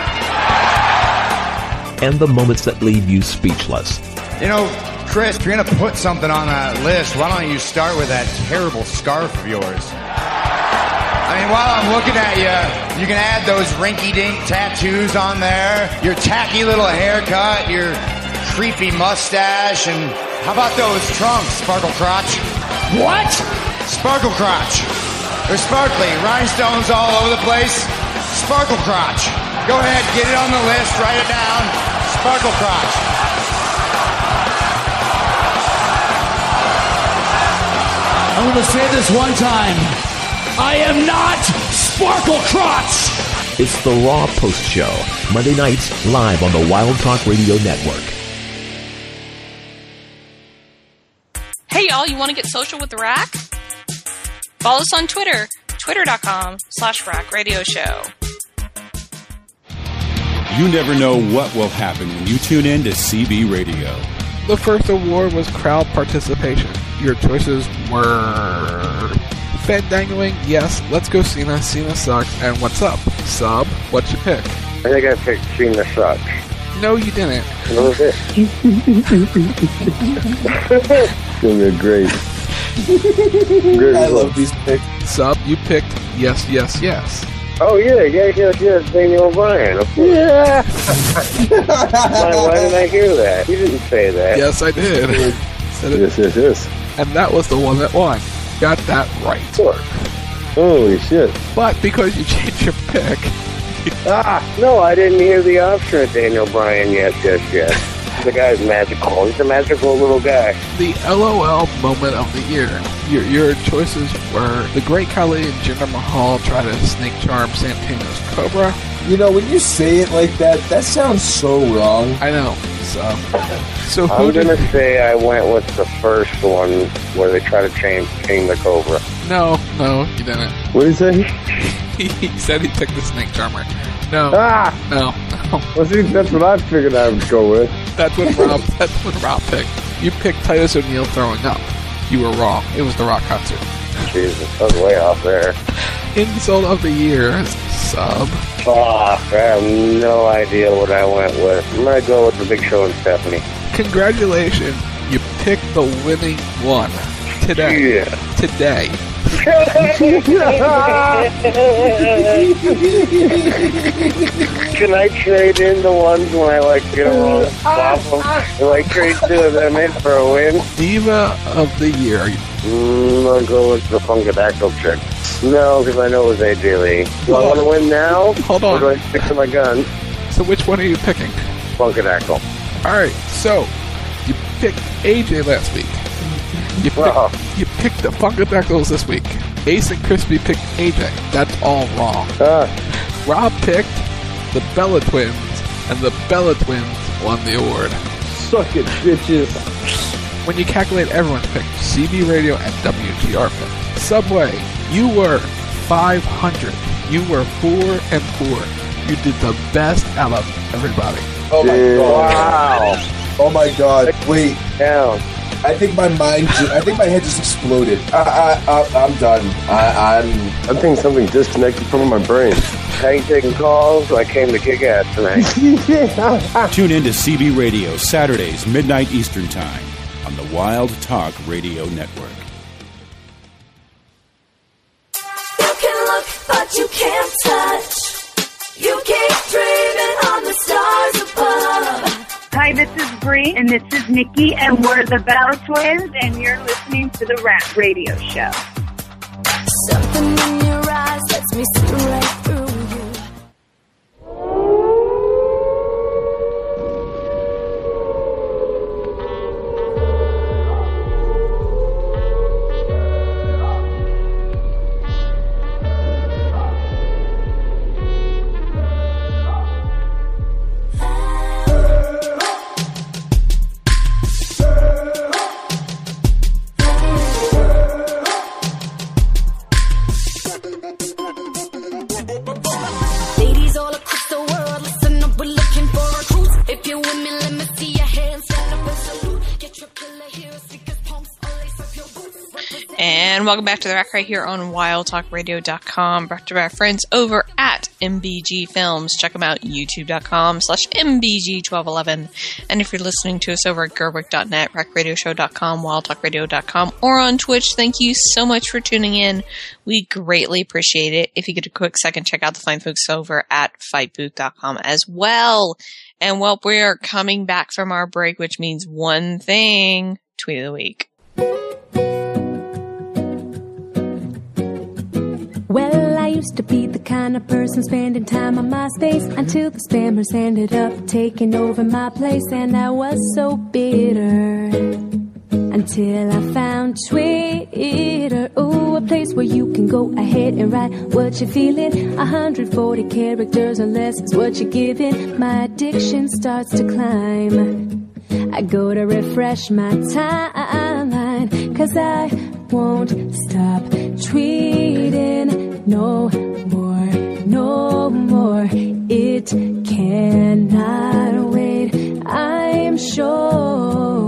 And the moments that leave you speechless. You know, Chris, if you're going to put something on that list, why don't you start with that terrible scarf of yours? I mean, while I'm looking at you, you can add those rinky-dink tattoos on there, your tacky little haircut, your creepy mustache, and how about those trunks, Sparkle Crotch? What? Sparkle Crotch. They're sparkly, rhinestones all over the place. Sparkle Crotch. Go ahead, get it on the list, write it down. Sparkle Crotch. I'm going to say this one time. I am not Sparkle Crotch! It's the Raw Post Show, Monday nights, live on the Wild Talk Radio Network. Hey y'all, you want to get social with The Rack? Follow us on Twitter, twitter dot com slash rack radio show. You never know what will happen when you tune in to C B Radio. The first award was crowd participation. Your choices were Fandangoing, yes, Let's Go Cena, Cena Sucks, and What's Up? Sub, what'd you pick? I think I picked Cena Sucks. No, you didn't. What was it? It's gonna be great. great I love these picks. Sub, you picked Yes, Yes, Yes. Oh, yeah, yeah, yeah, yeah, Daniel Bryan. Yeah. why, why did I hear that? You didn't say that. Yes, I did. Said it. Yes, yes, yes. And that was the one that won. Got that right. Sure. Holy shit. But because you changed your pick... ah, no, I didn't hear the option of Daniel Bryan yet, just yet. The guy's magical. He's a magical little guy. The LOL moment of the year. Your your choices were the Great Khali and Jinder Mahal try to snake charm Santino's Cobra. You know, when you say it like that, that sounds so wrong. I know. So, so who I'm did... gonna say I went with the first one where they try to change King the Cobra. No, no, you didn't. What did he say? He said he picked the snake charmer. No. Ah! No. No. Well, see, that's what I figured I would go with. That's what Rob. That's what Rob picked. You picked Titus O'Neil throwing up. You were wrong. It was the Rock concert. Jesus, I was way off there. Insult of the year, Sub. Oh, I have no idea what I went with. I'm gonna go with the Big Show and Stephanie. Congratulations, you picked the winning one today. Yeah. Today. Can I trade in the ones when I like get them wrong? Can I trade two of them in for a win? Diva of the year. Mm, I'll go with the Funkadactyl chick. No, because I know it was A J Lee. Do I want to win now? Hold on. Or do I stick to my gun? So which one are you picking? Funkadactyl. Alright, so you picked A J last week. You picked, uh-huh. you picked the Funkadactyls this week. Ace and Crispy picked A J. That's all wrong. Uh. Rob picked the Bella Twins, and the Bella Twins won the award. Suck it, bitches. When you calculate everyone's pick, C B Radio and W T R pick. Subway, you were five hundred. You were four and four. You did the best out of everybody. Oh my Dude. god. Wow. Oh my god. Wait. Down. I think my mind, ju- I think my head just exploded. I, I, I, I'm done. I, I'm. I think something disconnected from my brain. I ain't taking calls. I came to kick ass tonight. Tune in to C B Radio Saturdays, midnight Eastern Time on the Wild Talk Radio Network. You can look, but you can't touch. You keep dreaming on the stars above. Hi, this is Bree, and this is Nikki, and we're the Bella Twins, and you're listening to the Rap Radio Show. Something in your eyes lets me see right through you. And welcome back to the rack right here on wild talk radio dot com, brought to you by our friends over at M B G Films. Check them out, youtube.com slash MBG1211. And if you're listening to us over at gerwick dot net, rack radio show dot com, wild talk radio dot com, or on Twitch, thank you so much for tuning in. We greatly appreciate it. If you get a quick second, check out the fine folks over at fight booth dot com as well. And well, we are coming back from our break, which means one thing, tweet of the week. Well, I used to be the kind of person spending time on MySpace until the spammers ended up taking over my place, and I was so bitter until I found Twitter. Oh, a place where you can go ahead and write what you're feeling. one hundred forty characters or less is what you're giving. My addiction starts to climb. I go to refresh my timeline, 'cause I won't stop tweeting no more, no more. It cannot wait, I am sure.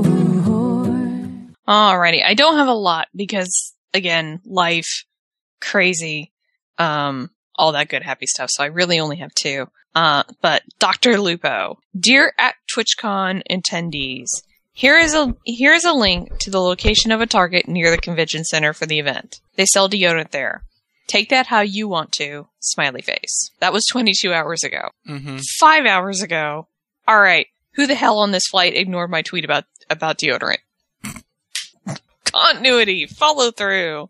Alrighty, I don't have a lot because, again, life, crazy, um, all that good happy stuff, so I really only have two. Uh, but Doctor Lupo, dear at TwitchCon attendees, here is a here is a link to the location of a Target near the convention center for the event. They sell deodorant there. Take that how you want to. Smiley face. That was twenty-two hours ago. Mm-hmm. Five hours ago. All right, who the hell on this flight ignored my tweet about about deodorant? Continuity, follow through.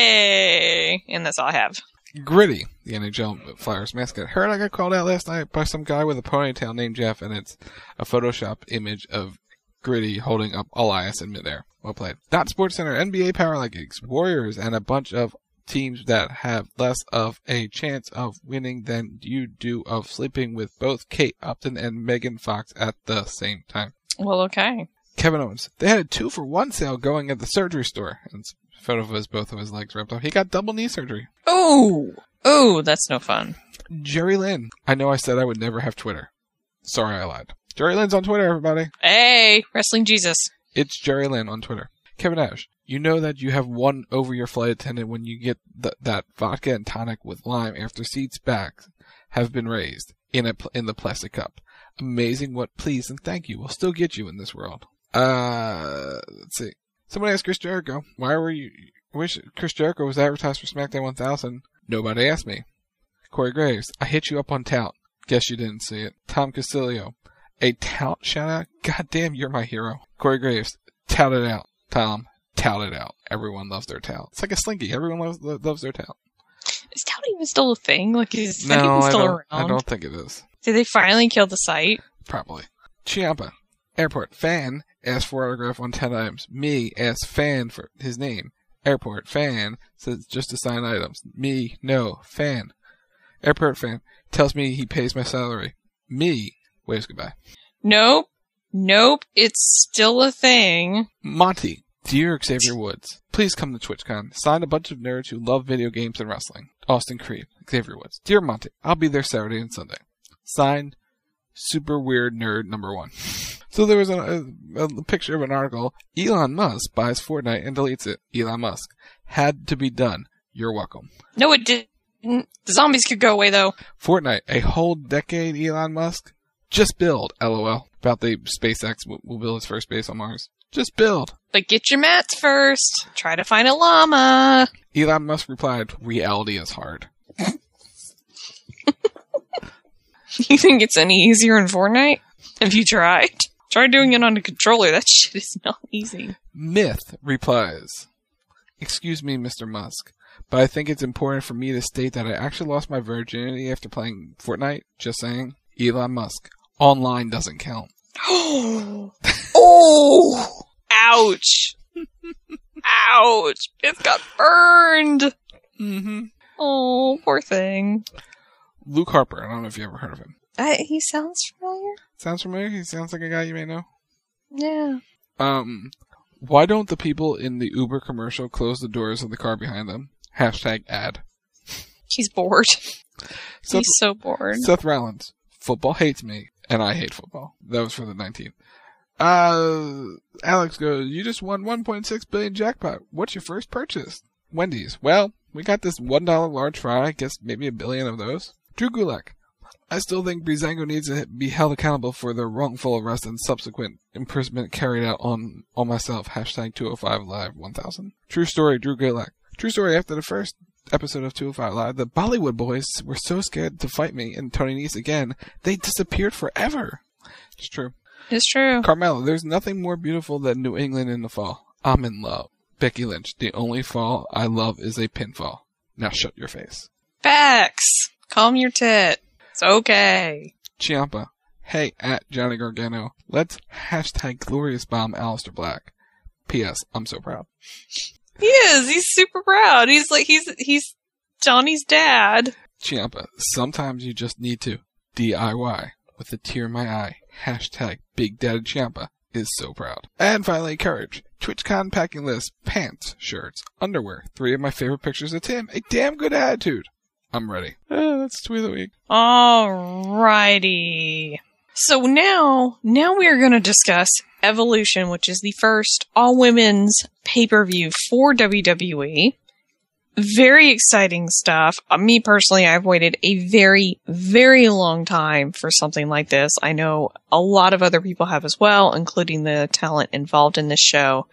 Hey, and that's all I have. Gritty, the N H L Flyers mascot. Heard I got called out last night by some guy with a ponytail named Jeff, and it's a Photoshop image of Gritty holding up Elias in midair. Well played. Dot Sports Center, N B A Power Rankings, Warriors, and a bunch of teams that have less of a chance of winning than you do of sleeping with both Kate Upton and Megan Fox at the same time. Well, okay. Kevin Owens. They had a two for one sale going at the surgery store. And it's a photo of his, both of his legs ripped off. He got double knee surgery. Oh, oh, that's no fun. Jerry Lynn. I know I said I would never have Twitter. Sorry, I lied. Jerry Lynn's on Twitter, everybody. Hey, Wrestling Jesus. It's Jerry Lynn on Twitter. Kevin Nash. You know that you have won over your flight attendant when you get th- that vodka and tonic with lime after seats back have been raised in a pl- in the plastic cup. Amazing what please and thank you will still get you in this world. Uh, let's see. Somebody asked Chris Jericho, why were you, wish Chris Jericho was advertised for SmackDown one thousand. Nobody asked me. Corey Graves, I hit you up on tout. Guess you didn't see it. Tom Casilio, a tout shout out? God damn, you're my hero. Corey Graves, tout it out. Tom, tout it out. Everyone loves their tout. It's like a slinky. Everyone loves loves their tout. Is tout even still a thing? Like, is it no, even still I don't, around? I don't think it is. Did they finally kill the site? Probably. Chiampa, airport fan, asked for autograph on ten items. Me, asked fan for his name. Airport fan, says just to sign items. Me, no, fan. Airport fan, tells me he pays my salary. Me, waves goodbye. Nope. Nope. It's still a thing. Monty, dear Xavier Woods, please come to TwitchCon. Sign a bunch of nerds who love video games and wrestling. Austin Creed, Xavier Woods. Dear Monty, I'll be there Saturday and Sunday. Signed, super weird nerd number one. So there was a, a, a picture of an article. Elon Musk buys Fortnite and deletes it. Elon Musk. Had to be done. You're welcome. No, it didn't. The zombies could go away, though. Fortnite. A whole decade, Elon Musk. Just build. LOL. About the SpaceX will, will build its first base on Mars. Just build. But get your mats first. Try to find a llama. Elon Musk replied, reality is hard. You think it's any easier in Fortnite? Have you tried? Try doing it on a controller. That shit is not easy. Myth replies, excuse me, Mister Musk, but I think it's important for me to state that I actually lost my virginity after playing Fortnite. Just saying. Elon Musk. Online doesn't count. Oh! Ouch! Ouch! It got burned! Mm-hmm. Oh, poor thing. Luke Harper. I don't know if you ever heard of him. Uh, he sounds familiar. Sounds familiar? He sounds like a guy you may know. Yeah. Um, why don't the people in the Uber commercial close the doors of the car behind them? Hashtag ad. He's bored. Seth, He's so bored. Seth Rollins. Football hates me, and I hate football. That was for the nineteenth. Uh, Alex goes, you just won one point six billion jackpot. What's your first purchase? Wendy's. Well, we got this one dollar large fry. I guess maybe a billion of those. Drew Gulak. I still think Breezango needs to be held accountable for the wrongful arrest and subsequent imprisonment carried out on, on myself. Hashtag two oh five live one thousand. True story, Drew Gulak. True story, after the first episode of two oh five Live, the Bollywood boys were so scared to fight me and Tony Nese again, they disappeared forever. It's true. It's true. Carmelo, there's nothing more beautiful than New England in the fall. I'm in love. Becky Lynch, the only fall I love is a pinfall. Now shut your face. Facts. Calm your tit. It's okay. Chiampa, hey, at Johnny Gargano, let's hashtag glorious bomb Aleister Black. P S. I'm so proud. He is. He's super proud. He's like, he's, he's Johnny's dad. Chiampa, sometimes you just need to D I Y with a tear in my eye. Hashtag Big Daddy Ciampa is so proud. And finally, Courage. TwitchCon packing list, pants, shirts, underwear. Three of my favorite pictures of Tim. A damn good attitude. I'm ready. Eh, that's tweet of the week. Alrighty. So now, now we are going to discuss Evolution, which is the first all-women's pay-per-view for W W E. Very exciting stuff. Uh, me personally, I've waited a very, very long time for something like this. I know a lot of other people have as well, including the talent involved in this show.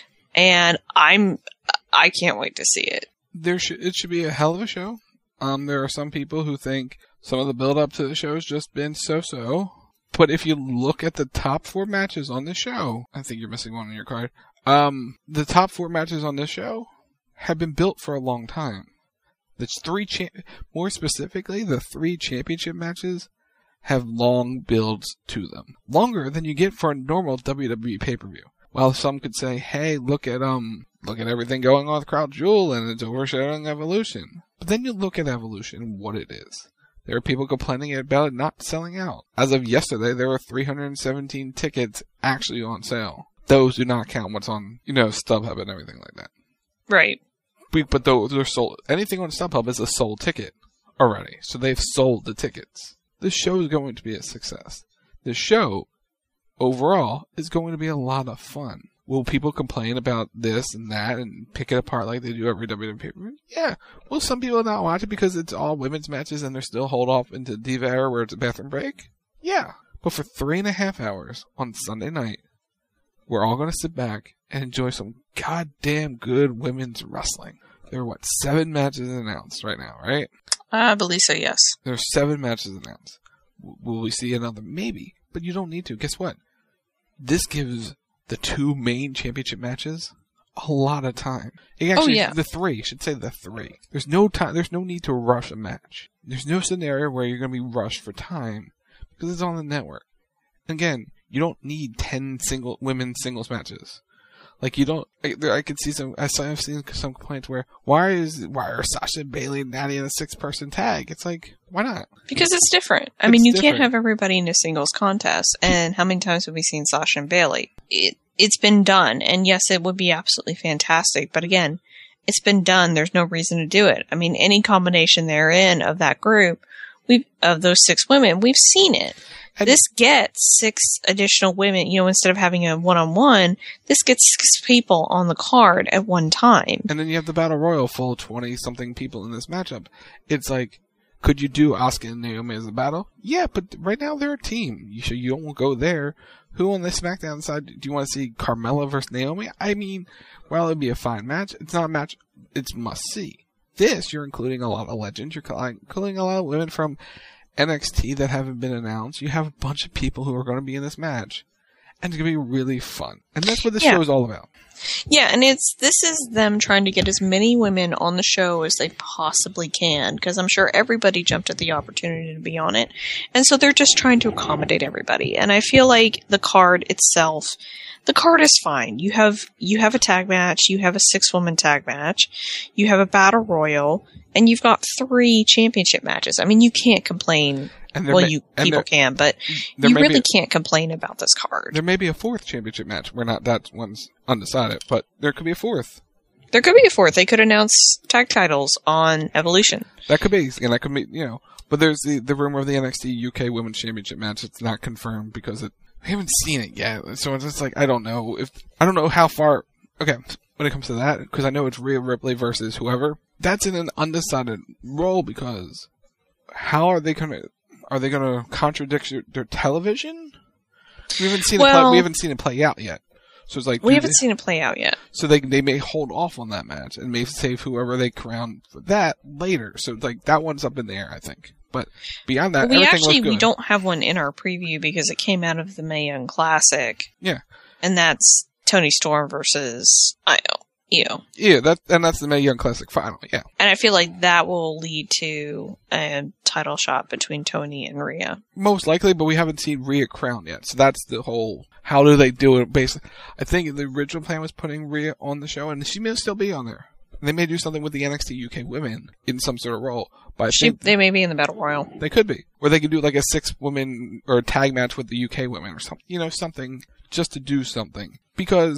And I'm, I can't wait to see it. There should, it should be a hell of a show. Um, there are some people who think some of the build-up to the show has just been so-so. But if you look at the top four matches on the show, I think you're missing one on your card. Um, the top four matches on this show have been built for a long time. The three, cha- more specifically, the three championship matches have long builds to them, longer than you get for a normal W W E pay-per-view. While some could say, "Hey, look at um, look at everything going on with Crown Jewel, and it's overshadowing Evolution." But then you look at Evolution and what it is. There are people complaining about it not selling out. As of yesterday, there were three hundred seventeen tickets actually on sale. Those do not count what's on, you know, StubHub and everything like that. Right. But those are sold. Anything on StubHub is a sold ticket already. So they've sold the tickets. This show is going to be a success. This show, overall, is going to be a lot of fun. Will people complain about this and that and pick it apart like they do every W W E pay-per-view? Yeah. Will some people not watch it because it's all women's matches and they're still hold off into Diva era where it's a bathroom break? Yeah. But for three and a half hours on Sunday night, we're all going to sit back and enjoy some goddamn good women's wrestling. There are, what, seven matches announced right now, right? I believe so, yes. There are seven matches announced. Will we see another? Maybe. But you don't need to. Guess what? This gives the two main championship matches a lot of time. It actually, oh, yeah. The three. I should say the three. There's no time. There's no need to rush a match. There's no scenario where you're going to be rushed for time because it's on the network. Again, you don't need ten single women's singles matches. Like you don't. I, I could see some. I saw, I've seen some complaints where why is why are Sasha, Bayley, and Natty in a six-person tag? It's like, why not? Because it's different. I It's mean, you different. can't have everybody in a singles contest. And how many times have we seen Sasha and Bayley? It it's been done, and yes, it would be absolutely fantastic. But again, it's been done. There's no reason to do it. I mean, any combination therein of that group, we of those six women, we've seen it. This gets six additional women, you know, instead of having a one-on-one, this gets six people on the card at one time. And then you have the Battle Royal full of twenty-something people in this matchup. It's like, could you do Asuka and Naomi as a battle? Yeah, but right now they're a team. You should, you don't go there. Who on the SmackDown side do you want to see? Carmella versus Naomi? I mean, well, it'd be a fine match. It's not a match. It's must-see. This, you're including a lot of legends. You're including a lot of women from N X T that haven't been announced. You have a bunch of people who are going to be in this match, and it's going to be really fun. And that's what this Yeah. show is all about. Yeah, and it's this is them trying to get as many women on the show as they possibly can, because I'm sure everybody jumped at the opportunity to be on it, and so they're just trying to accommodate everybody. And I feel like the card itself, the card is fine. You have you have a tag match, you have a six woman tag match, you have a battle royal, and you've got three championship matches. I mean, you can't complain. And there Well, may- you and people there- can, but there you may really be- can't complain about this card. There may be a fourth championship match. We're not, that one's undecided, but there could be a fourth. There could be a fourth. They could announce tag titles on Evolution. That could be, and that could be, you know, but there's the, the rumor of the N X T U K Women's Championship match. It's not confirmed because it, we haven't seen it yet. So it's just like, I don't know if, I don't know how far, okay, when it comes to that, because I know it's Rhea Ripley versus whoever, that's in an undecided role because how are they going to, are they going to contradict your, their television? We haven't seen it play, Well- we haven't seen it play out yet. So it's like, We do haven't they- seen it play out yet. So they they may hold off on that match and may save whoever they crown for that later. So like that one's up in the air, I think. But beyond that, we everything actually looks good. we don't have one in our preview because it came out of the Mae Young Classic, Yeah, and that's Tony Storm versus I Io. yeah, that and that's the Mae Young Classic final. Yeah, And I feel like that will lead to a title shot between Tony and Rhea. most likely, but we haven't seen Rhea crowned yet. So that's the whole. How do they do it? Basically, I think the original plan was putting Rhea on the show, and she may still be on there. They may do something with the N X T U K women in some sort of role, but I She, think they may be in the Battle Royal. they could be, or they could do like a six-woman or a tag match with the U K women or something. You know, something just to do something because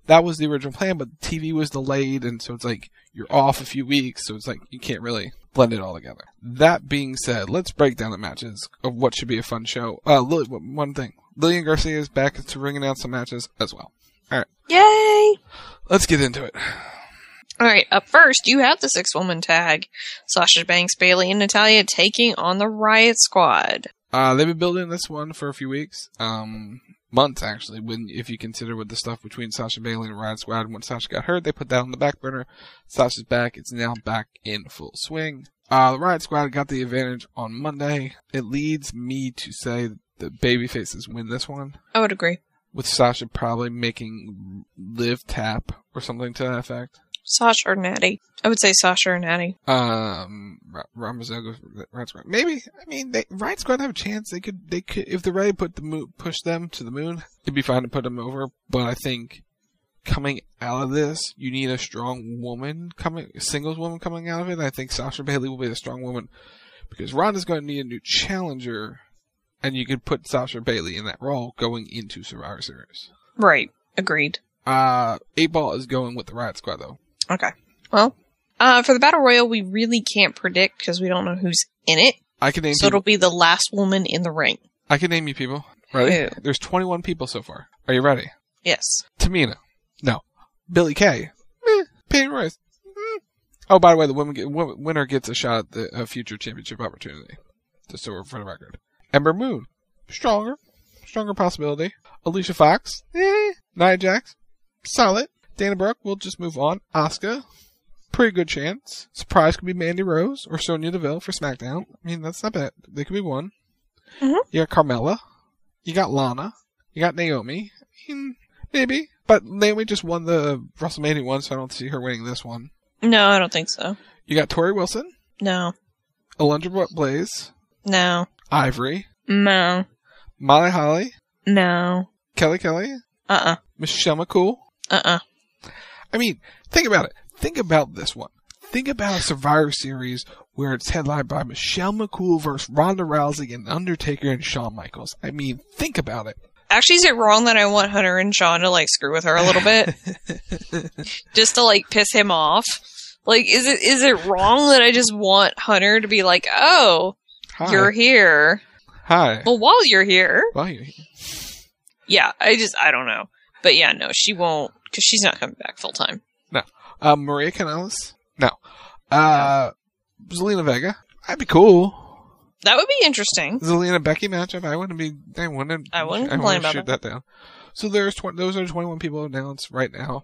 that was the original plan, but the T V was delayed, and so it's like you're off a few weeks, so it's like you can't really blend it all together. That being said, let's break down the matches of what should be a fun show. Uh, Lily, one thing. Lillian Garcia is back to ring announce some matches as well. Alright. Yay! Let's get into it. Alright, up first, you have the six-woman tag. Sasha Banks, Bayley, and Natalya taking on the Riot Squad. Uh, they've been building this one for a few weeks. Um, months, actually, when if you consider with the stuff between Sasha Bayley and Riot Squad. When Sasha got hurt, they put that on the back burner. Sasha's back. It's now back in full swing. Uh, the Riot Squad got the advantage on Monday. It leads me to say the babyfaces win this one. I would agree. With Sasha probably making Liv tap or something to that effect. Sasha or Natty. I would say Sasha or Natty. Um, Ramazogo, Riot Squad. Maybe. I mean, they, Riot Squad have a chance. They could, they could, if they're ready to put the moon, push them to the moon, it'd be fine to put them over. But I think coming out of this, you need a strong woman coming, a singles woman coming out of it. I think Sasha Bayley will be the strong woman because Ronda's going to need a new challenger. And you could put Sasha Bayley in that role going into Survivor Series. Right. Agreed. Uh, eight Ball is going with the Riot Squad, though. Okay. Well, uh, for the Battle Royal, we really can't predict because we don't know who's in it. I can name So people. It'll be the last woman in the ring. I can name you people. Ready? Who? There's twenty-one people so far. Are you ready? Yes. Tamina. No. Billie Kay. Eh. Peyton Royce. Mm. Oh, by the way, the women get, winner gets a shot at the uh, future championship opportunity. Just so we're for the record. Ember Moon. Stronger. Stronger possibility. Alicia Fox. Eh. Nia Jax. Solid. Dana Brooke. We'll just move on. Asuka. Pretty good chance. Surprise could be Mandy Rose or Sonya Deville for SmackDown. I mean, that's not bad. They could be one. Mm-hmm. You got Carmella. You got Lana. You got Naomi. I mean, maybe. But Naomi just won the WrestleMania one, so I don't see her winning this one. No, I don't think so. You got Tori Wilson. No. Alundra Blaze. No. Ivory. No. Molly Holly. No. Kelly Kelly. Uh-uh. Michelle McCool. Uh-uh. I mean, think about it. Think about this one. Think about a Survivor Series where it's headlined by Michelle McCool versus Ronda Rousey and Undertaker and Shawn Michaels. I mean, think about it. Actually, is it wrong that I want Hunter and Shawn to, like, screw with her a little bit? Just to, like, piss him off? Like, is it is it wrong that I just want Hunter to be like, oh, Hi. You're here. Hi. Well, while you're here. While you're here. Yeah, I just, I don't know. But yeah, no, she won't, because she's not coming back full time. No. Uh, Maria Kanellis? No. Uh, Zelina Vega? That'd be cool. That would be interesting. Zelina Becky matchup? I wouldn't be, I wouldn't, I wouldn't I complain wouldn't about shoot that. that down. So there's twenty, those are twenty-one people announced right now.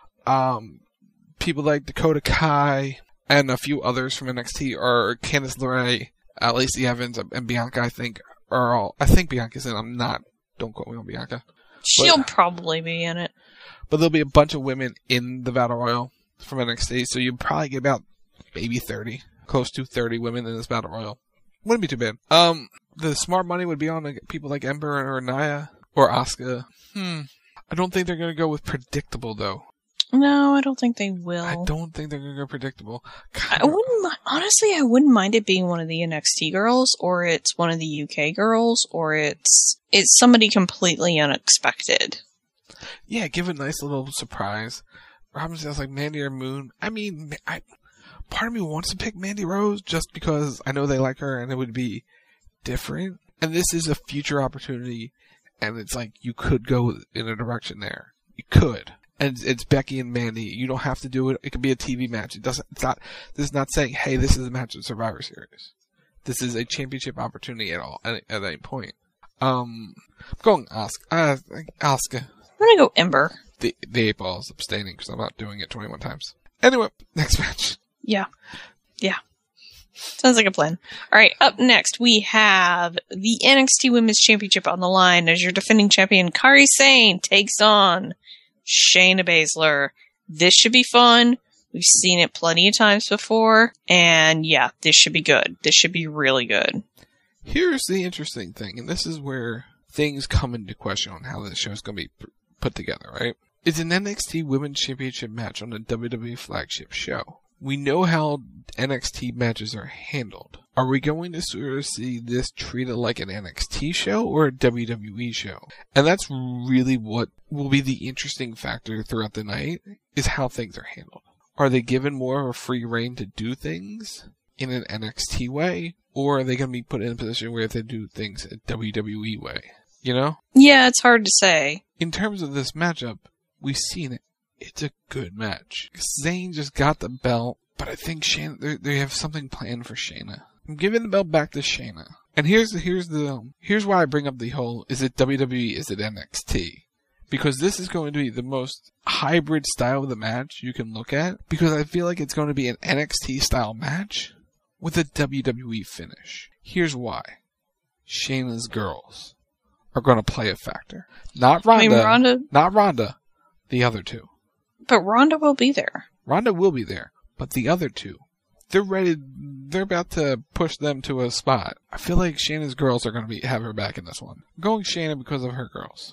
Um, people like Dakota Kai and a few others from N X T are Candice LeRae, uh, Lacey Evans, and Bianca, I think, are all, I think Bianca's in. I'm not, don't quote me on Bianca. She'll but, probably be in it. But there'll be a bunch of women in the Battle Royal from N X T, so you'll probably get about maybe thirty, close to thirty women in this Battle Royal. Wouldn't be too bad. Um, the smart money would be on like, people like Ember or Nia or Asuka. Hmm. I don't think they're going to go with predictable, though. No, I don't think they will. I don't think they're going to go predictable. God, I wouldn't mi- honestly, I wouldn't mind it being one of the N X T girls, or it's one of the U K girls, or it's it's somebody completely unexpected. Yeah, give a nice little surprise. Robin sounds like Mandy or Moon. I mean, I, part of me wants to pick Mandy Rose just because I know they like her and it would be different. And this is a future opportunity, and it's like you could go in a direction there. You could. And it's Becky and Mandy. You don't have to do it. It could be a T V match. It doesn't. It's not. This is not saying, "Hey, this is a match of Survivor Series." This is a championship opportunity at all at, at any point. Um, I'm going Asuka. Uh, Asuka. I'm gonna go Ember. The the eight ball is abstaining because I'm not doing it twenty-one times. Anyway, next match. Yeah, yeah. Sounds like a plan. All right, up next we have the N X T Women's Championship on the line as your defending champion Kairi Sane takes on Shayna Baszler. This should be fun. We've seen it plenty of times before. And yeah, this should be good. This should be really good. Here's the interesting thing, and this is where things come into question on how this show is going to be put together, right? It's an N X T Women's Championship match on a W W E flagship show. we know how N X T matches are handled. Are we going to sort of see this treated like an N X T show or a W W E show? And that's really what will be the interesting factor throughout the night, is how things are handled. Are they given more of a free reign to do things in an N X T way, or are they going to be put in a position where they do things a W W E way? You know? Yeah, it's hard to say. In terms of this matchup, we've seen it. It's a good match. Zayn just got the belt, but I think Shayna, they, they have something planned for Shayna. I'm giving the belt back to Shayna. And here's the, here's the, here's why I bring up the whole, is it W W E, is it N X T? Because this is going to be the most hybrid style of the match you can look at, because I feel like it's going to be an N X T style match with a W W E finish. Here's why. Shayna's girls are going to play a factor. Not Ronda. I mean, Ronda. Not Ronda. The other two. But Ronda will be there. Ronda will be there. But the other two, they're ready. They're about to push them to a spot. I feel like Shayna's girls are going to be have her back in this one. I'm going Shayna because of her girls.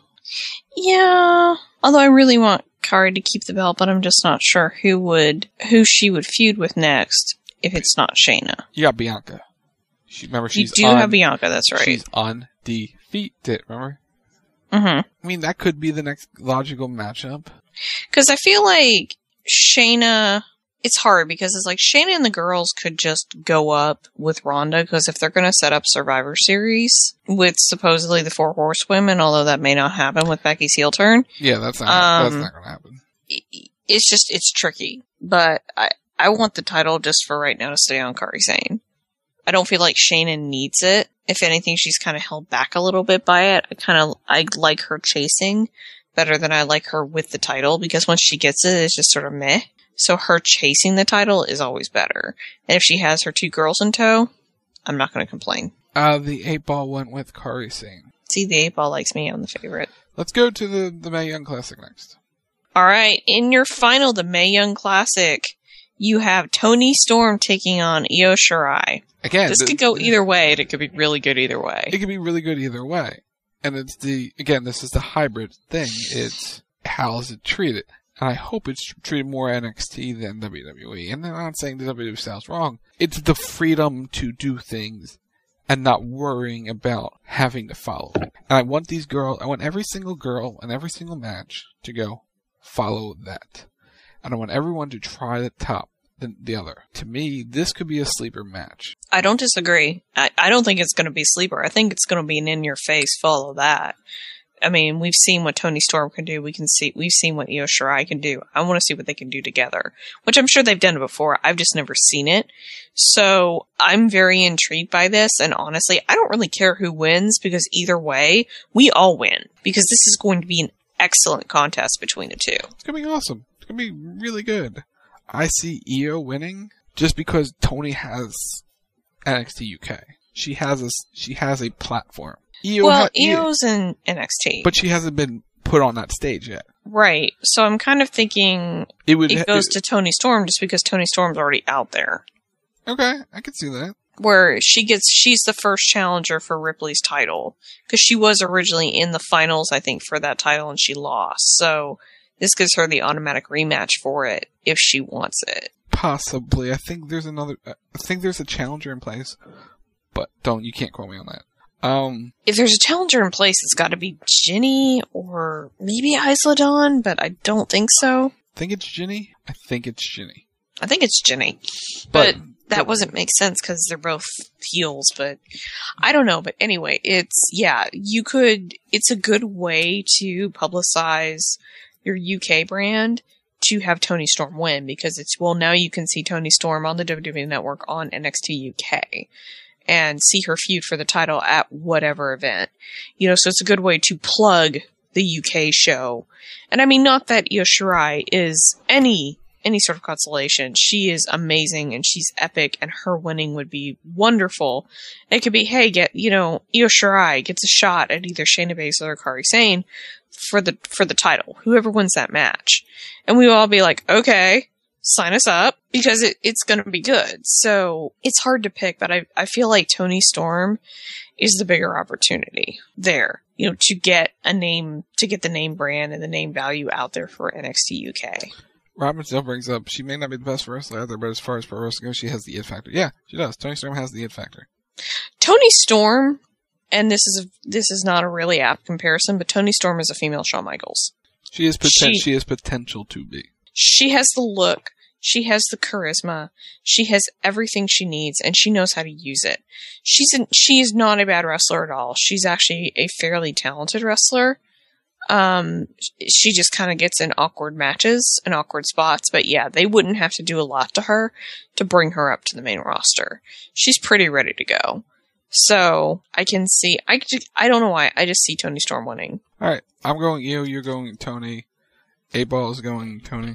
Yeah. Although I really want Kairi to keep the belt, but I'm just not sure who would, who she would feud with next if it's not Shayna. You got Bianca. She, remember, she's You do un, have Bianca, that's right. She's undefeated, remember? Mm-hmm. I mean, that could be the next logical matchup. Because I feel like Shayna, it's hard because it's like Shayna and the girls could just go up with Ronda, because if they're going to set up Survivor Series with supposedly the Four Horsewomen, although that may not happen with Becky's heel turn. Yeah, that's not, um, that's not going to happen. It's just, it's tricky. But I, I want the title just for right now to stay on Kairi Sane. I don't feel like Shayna needs it. If anything, she's kind of held back a little bit by it. I kind of, I like her chasing better than I like her with the title, because once she gets it, it's just sort of meh. So her chasing the title is always better. And if she has her two girls in tow, I'm not going to complain. Uh, the eight ball went with Kairi Sane. See, the eight ball likes me. I'm the favorite. Let's go to the, the Mae Young Classic next. All right. In your final, the Mae Young Classic, you have Toni Storm taking on Io Shirai. Again, this the, could go either way, and it could be really good either way. It could be really good either way. And it's the, again, this is the hybrid thing. It's, how is it treated? And I hope it's treated more N X T than W W E. And I'm not saying the W W E style's wrong. It's the freedom to do things and not worrying about having to follow. And I want these girls, I want every single girl and every single match to go follow that. And I want everyone to try to top the, the other. To me, this could be a sleeper match. I don't disagree. I, I don't think it's going to be sleeper. I think it's going to be an in-your-face follow that. I mean, we've seen what Toni Storm can do. We can see, we've seen what Io Shirai can do. I want to see what they can do together, which I'm sure they've done it before. I've just never seen it. So I'm very intrigued by this. And honestly, I don't really care who wins, because either way, we all win, because this is going to be an excellent contest between the two. It's going to be awesome. It's going to be really good. I see Io winning just because Toni has N X T U K. She has a, she has a platform. Io well, ha- Io's in N X T. But she hasn't been put on that stage yet. Right. So I'm kind of thinking it, would, it goes it, to Toni Storm just because Toni Storm's already out there. Okay, I can see that. Where she gets, she's the first challenger for Ripley's title. Because she was originally in the finals, I think, for that title, and she lost. So this gives her the automatic rematch for it if she wants it. Possibly. I think there's another, I think there's a challenger in place. But don't, you can't quote me on that. Um, if there's a challenger in place, it's got to be Jinny or maybe Isla Dawn, but I don't think so. I think it's Jinny. I think it's Jinny. I think it's Jinny. But, but that but, doesn't make sense because they're both heels, but I don't know. But anyway, it's, yeah, you could, it's a good way to publicize your U K brand to have Toni Storm win, because it's, well, now you can see Toni Storm on the W W E Network on N X T U K. And see her feud for the title at whatever event. You know, so it's a good way to plug the U K show. And I mean, not that Io Shirai is any, any sort of consolation. She is amazing and she's epic, and her winning would be wonderful. It could be, hey, get, you know, Io Shirai gets a shot at either Shayna Baszler or Kairi Sane for the, for the title. Whoever wins that match. And we will all be like, okay, sign us up, because it, it's going to be good. So it's hard to pick, but I, I feel like Toni Storm is the bigger opportunity there, you know, to get a name, to get the name brand and the name value out there for N X T U K. Robin still brings up, she may not be the best wrestler out there, but as far as pro wrestling goes, she has the it factor. Yeah, she does. Toni Storm has the it factor. Toni Storm, and this is a, this is not a really apt comparison, but Toni Storm is a female Shawn Michaels. She is poten- She- she has potential to be. She has the look, she has the charisma, she has everything she needs, and she knows how to use it. She's an, she is not a bad wrestler at all. She's actually a fairly talented wrestler. Um, she just kind of gets in awkward matches and awkward spots, but yeah, they wouldn't have to do a lot to her to bring her up to the main roster. She's pretty ready to go. So I can see, I, I don't know why, I just see Toni Storm winning. Alright, I'm going you, you're going Tony. eight Ball is going Tony.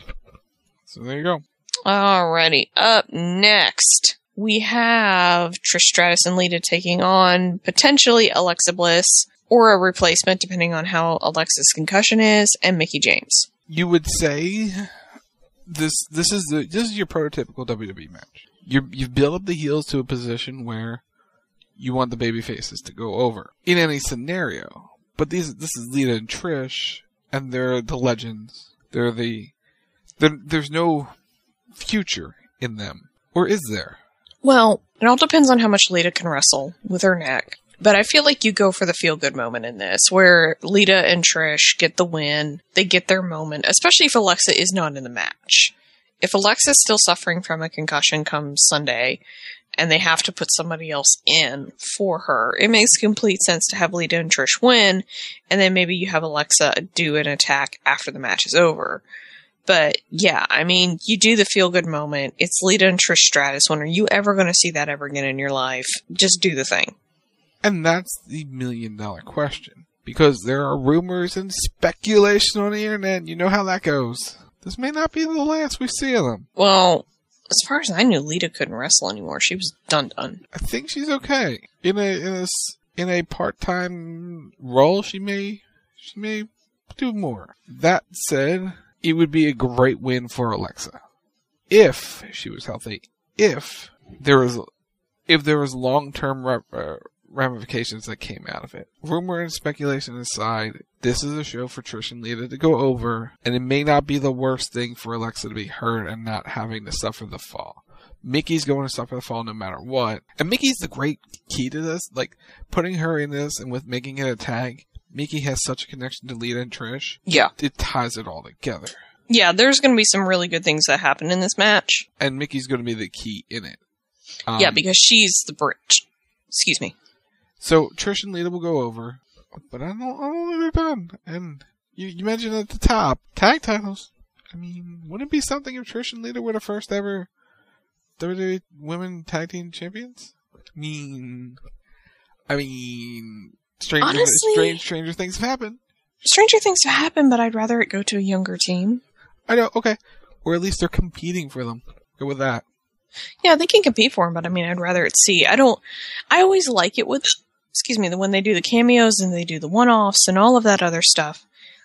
So there you go. Alrighty, up next, we have Trish Stratus and Lita taking on potentially Alexa Bliss, or a replacement depending on how Alexa's concussion is, and Mickie James. You would say this this is the this is your prototypical W W E match. You you've built up the heels to a position where you want the baby faces to go over in any scenario. But these this is Lita and Trish, and they're the legends. They're the they're, there's no future in them, or is there? Well, it all depends on how much Lita can wrestle with her neck. But I feel like you go for the feel-good moment in this, where Lita and Trish get the win, they get their moment, especially if Alexa is not in the match. If Alexa's still suffering from a concussion come Sunday, and they have to put somebody else in for her, it makes complete sense to have Lita and Trish win, and then maybe you have Alexa do an attack after the match is over. But, yeah, I mean, you do the feel-good moment, it's Lita and Trish Stratus. When are you ever going to see that ever again in your life? Just do the thing. And that's the million dollar question. Because there are rumors and speculation on the internet. You know how that goes. This may not be the last we see of them. Well, as far as I knew, Lita couldn't wrestle anymore. She was done done. I think she's okay. In a in a, in a part-time role, she may she may do more. That said, it would be a great win for Alexa. If she was healthy. If there was if there was long-term rep, uh, ramifications that came out of it. Rumor and speculation aside, this is a show for Trish and Lita to go over, and it may not be the worst thing for Alexa to be hurt and not having to suffer the fall. Mickey's going to suffer the fall no matter what. And Mickey's the great key to this. Like, putting her in this and with making it a tag, Mickey has such a connection to Lita and Trish. Yeah. It ties it all together. Yeah, there's going to be some really good things that happen in this match. And Mickey's going to be the key in it. Um, yeah, because she's the bridge. Excuse me. So Trish and Lita will go over, but I don't, I don't think they're done. And you, you mentioned at the top, tag titles. I mean, wouldn't it be something if Trish and Lita were the first ever W W E Women Tag Team Champions? I mean, I mean, stranger, Honestly, strange, stranger things have happened. Stranger things have happened, but I'd rather it go to a younger team. I know, okay. Or at least they're competing for them. Go with that. Yeah, they can compete for them, but I mean, I'd rather it see. I don't, I always like it with, excuse me, when they do the cameos and they do the one-offs and all of that other stuff.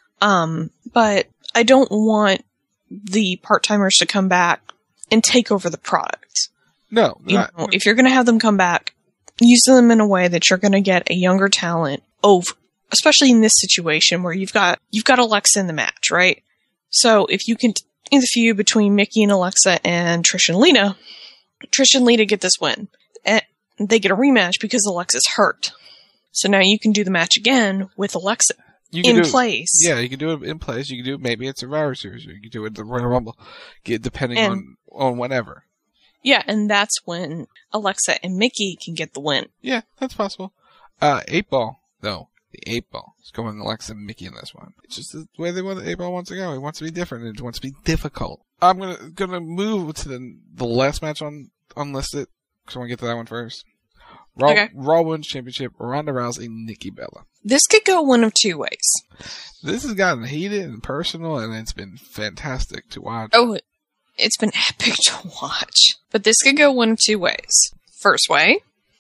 Um, but I don't want the part-timers to come back and take over the product. No. You not, know, if you're going to have them come back, use them in a way that you're going to get a younger talent over, especially in this situation where you've got, you've got Alexa in the match, right? So if you can, in the feud between Mickey and Alexa and Trish and Lita, Trish and Lita get this win. And they get a rematch because Alexa's hurt. So now you can do the match again with Alexa you can in do place. It, yeah, you can do it in place. You can do it maybe at Survivor Series, or you can do it at the Royal Rumble, get, depending And- on, on whatever. Yeah, and that's when Alexa and Mickey can get the win. Yeah, that's possible. Uh, eight Ball, though. The eight Ball is going Alexa and Mickey in this one. It's just the way they want the eight Ball wants to go. He wants to be different. It wants to be difficult. I'm gonna gonna move to the the last match on unlisted because I want to get to that one first. Raw, Okay. Raw Women's Championship: Ronda Rousey, Nikki Bella. This could go one of two ways. This has gotten heated and personal, and it's been fantastic to watch. Oh, it's been epic to watch. But this could go one of two ways. First way,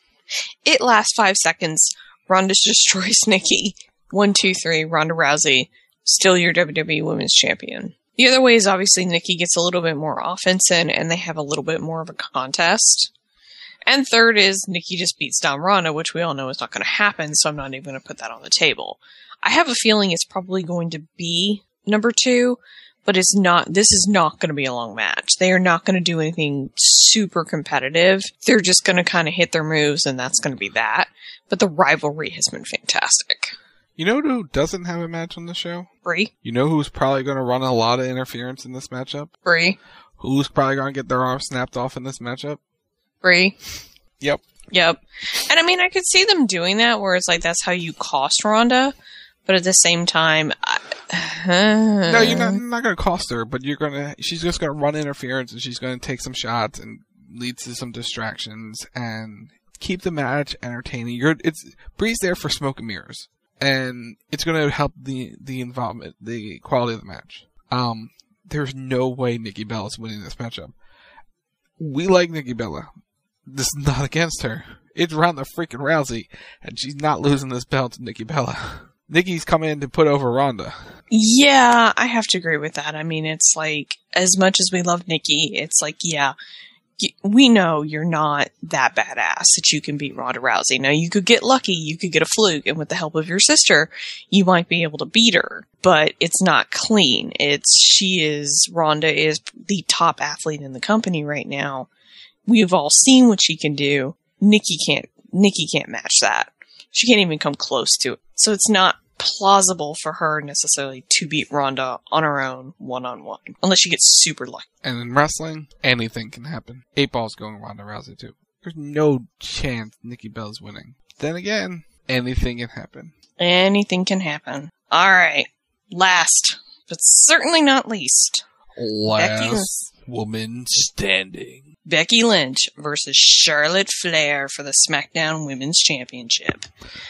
it lasts five seconds. Ronda destroys Nikki. One, two, three. Ronda Rousey, still your W W E Women's Champion. The other way is obviously Nikki gets a little bit more offense in, and they have a little bit more of a contest. And third is Nikki just beats down Ronda, which we all know is not going to happen, so I'm not even going to put that on the table. I have a feeling it's probably going to be number two, but it's not, this is not going to be a long match. They are not going to do anything super competitive. They're just going to kind of hit their moves, and that's going to be that. But the rivalry has been fantastic. You know who doesn't have a match on the show? Brie. You know who's probably going to run a lot of interference in this matchup? Brie. Who's probably going to get their arm snapped off in this matchup? Brie. Yep. Yep. And I mean, I could see them doing that where it's like that's how you cost Ronda, but at the same time, I, uh, no, you're not, not going to cost her, but you're going to. She's just going to run interference, and she's going to take some shots and lead to some distractions and keep the match entertaining. You're it's Brie's there for smoke and mirrors, and it's going to help the the involvement, the quality of the match. Um, there's no way Nikki Bella is winning this matchup. We like Nikki Bella. This is not against her. It's Ronda freaking Rousey, and she's not losing this belt to Nikki Bella. Nikki's come in to put over Ronda. Yeah, I have to agree with that. I mean, it's like, as much as we love Nikki, it's like, yeah, we know you're not that badass that you can beat Ronda Rousey. Now, you could get lucky, you could get a fluke, and with the help of your sister, you might be able to beat her. But it's not clean. It's, she is, Ronda is the top athlete in the company right now. We've all seen what she can do. Nikki can't, Nikki can't match that. She can't even come close to it. So it's not plausible for her necessarily to beat Ronda on her own, one-on-one. Unless she gets super lucky. And in wrestling, anything can happen. Eight Ball's going Ronda Rousey too. There's no chance Nikki Bella's winning. Then again, anything can happen. Anything can happen. Alright. Last, but certainly not least. Last Becky, woman standing. Becky Lynch versus Charlotte Flair for the SmackDown Women's Championship.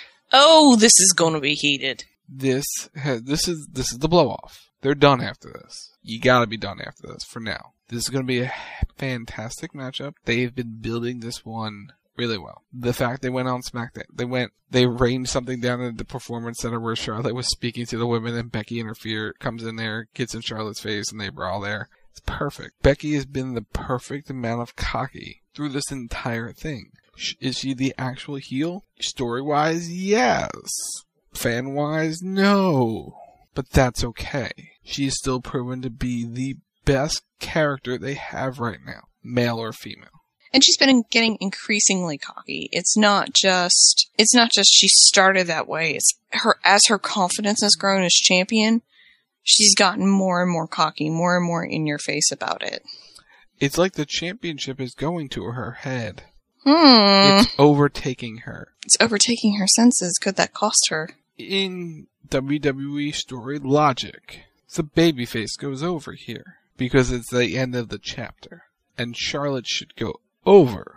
Oh, this is going to be heated. This has, this is this is the blow off. They're done after this. You got to be done after this for now. This is going to be a fantastic matchup. They've been building this one really well. The fact they went on SmackDown, they went, they rained something down in the Performance Center where Charlotte was speaking to the women, and Becky interfered, comes in there, gets in Charlotte's face, and they brawl there. It's perfect. Becky has been the perfect amount of cocky through this entire thing. Is she the actual heel? Story-wise, yes. Fan-wise, no. But that's okay. She's still proven to be the best character they have right now, male or female. And she's been getting increasingly cocky. It's not just, it's not just she started that way. It's her, as her confidence has grown as champion, she's gotten more and more cocky, more and more in your face about it. It's like the championship is going to her head. Hmm. It's overtaking her. It's overtaking her senses. Could that cost her? In W W E story logic, the babyface goes over here because it's the end of the chapter. And Charlotte should go over,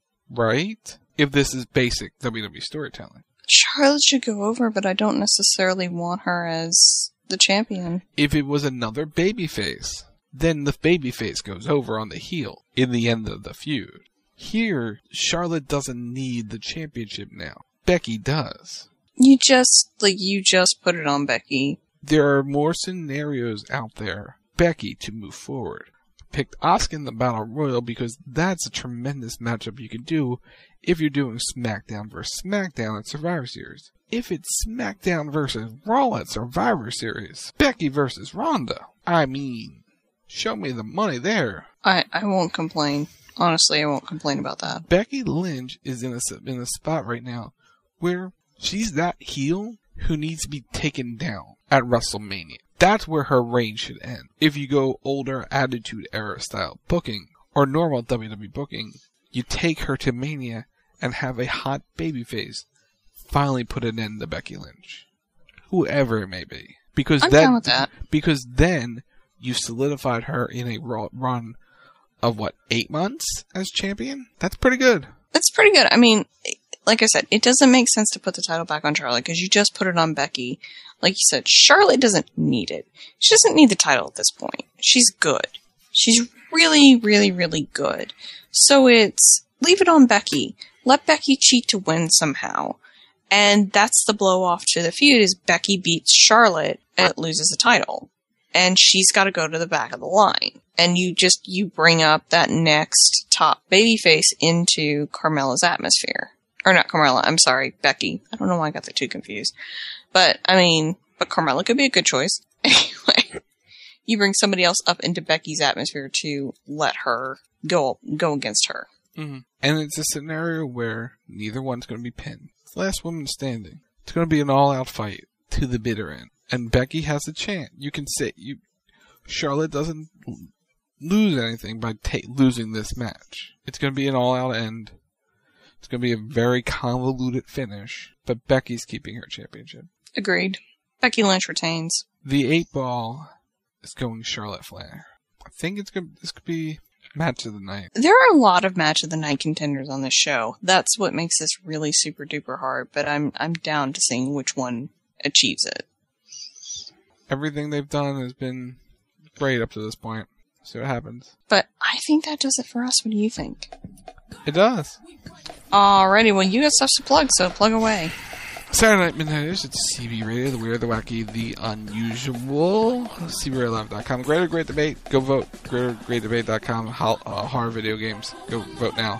right? If this is basic W W E storytelling. Charlotte should go over, but I don't necessarily want her as the champion. If it was another babyface, then the babyface goes over on the heel in the end of the feud. Here, Charlotte doesn't need the championship now. Becky does. You just, like, you just put it on Becky. There are more scenarios out there, Becky, to move forward. Picked Asuka in the Battle Royal because that's a tremendous matchup you can do if you're doing SmackDown versus SmackDown at Survivor Series. If it's SmackDown versus Raw at Survivor Series, Becky versus Ronda, I mean, show me the money there. I, I won't complain. Honestly, I won't complain about that. Becky Lynch is in a, in a spot right now where she's that heel who needs to be taken down at WrestleMania. That's where her reign should end. If you go older Attitude Era style booking or normal W W E booking, you take her to Mania and have a hot babyface finally put an end to Becky Lynch. Whoever it may be. Because I'm that, down with that. Because then you solidified her in a run of what, eight months as champion? That's pretty good. That's pretty good. I mean, like I said, it doesn't make sense to put the title back on Charlotte because you just put it on Becky. Like you said, Charlotte doesn't need it. She doesn't need the title at this point. She's good. She's really, really, really good. So it's, leave it on Becky. Let Becky cheat to win somehow. And that's the blow off to the feud is Becky beats Charlotte and it loses the title. And she's got to go to the back of the line. And you just, you bring up that next top babyface into Carmella's atmosphere. Or not Carmella, I'm sorry, Becky. I don't know why I got the two confused. But, I mean, but Carmella could be a good choice. Anyway, you bring somebody else up into Becky's atmosphere to let her go go against her. Mm-hmm. And it's a scenario where neither one's going to be pinned. It's the last woman standing. It's going to be an all-out fight to the bitter end. And Becky has a chance. You can say you. Charlotte doesn't lose anything by ta- losing this match. It's going to be an all-out end. It's going to be a very convoluted finish, but Becky's keeping her championship. Agreed. Becky Lynch retains. The eight ball is going Charlotte Flair. I think it's going. This could be match of the night. There are a lot of match of the night contenders on this show. That's what makes this really super duper hard. But I'm I'm down to seeing which one achieves it. Everything they've done has been great up to this point. See what happens. But I think that does it for us. What do you think? It does. Alrighty, well, you got stuff to plug, so plug away. Saturday Night Midnighters, it's C B Radio, the weird, the wacky, the unusual. C B radio live dot com. Greater Great Debate, go vote. greater great debate dot com. How, uh, horror video games, go vote now.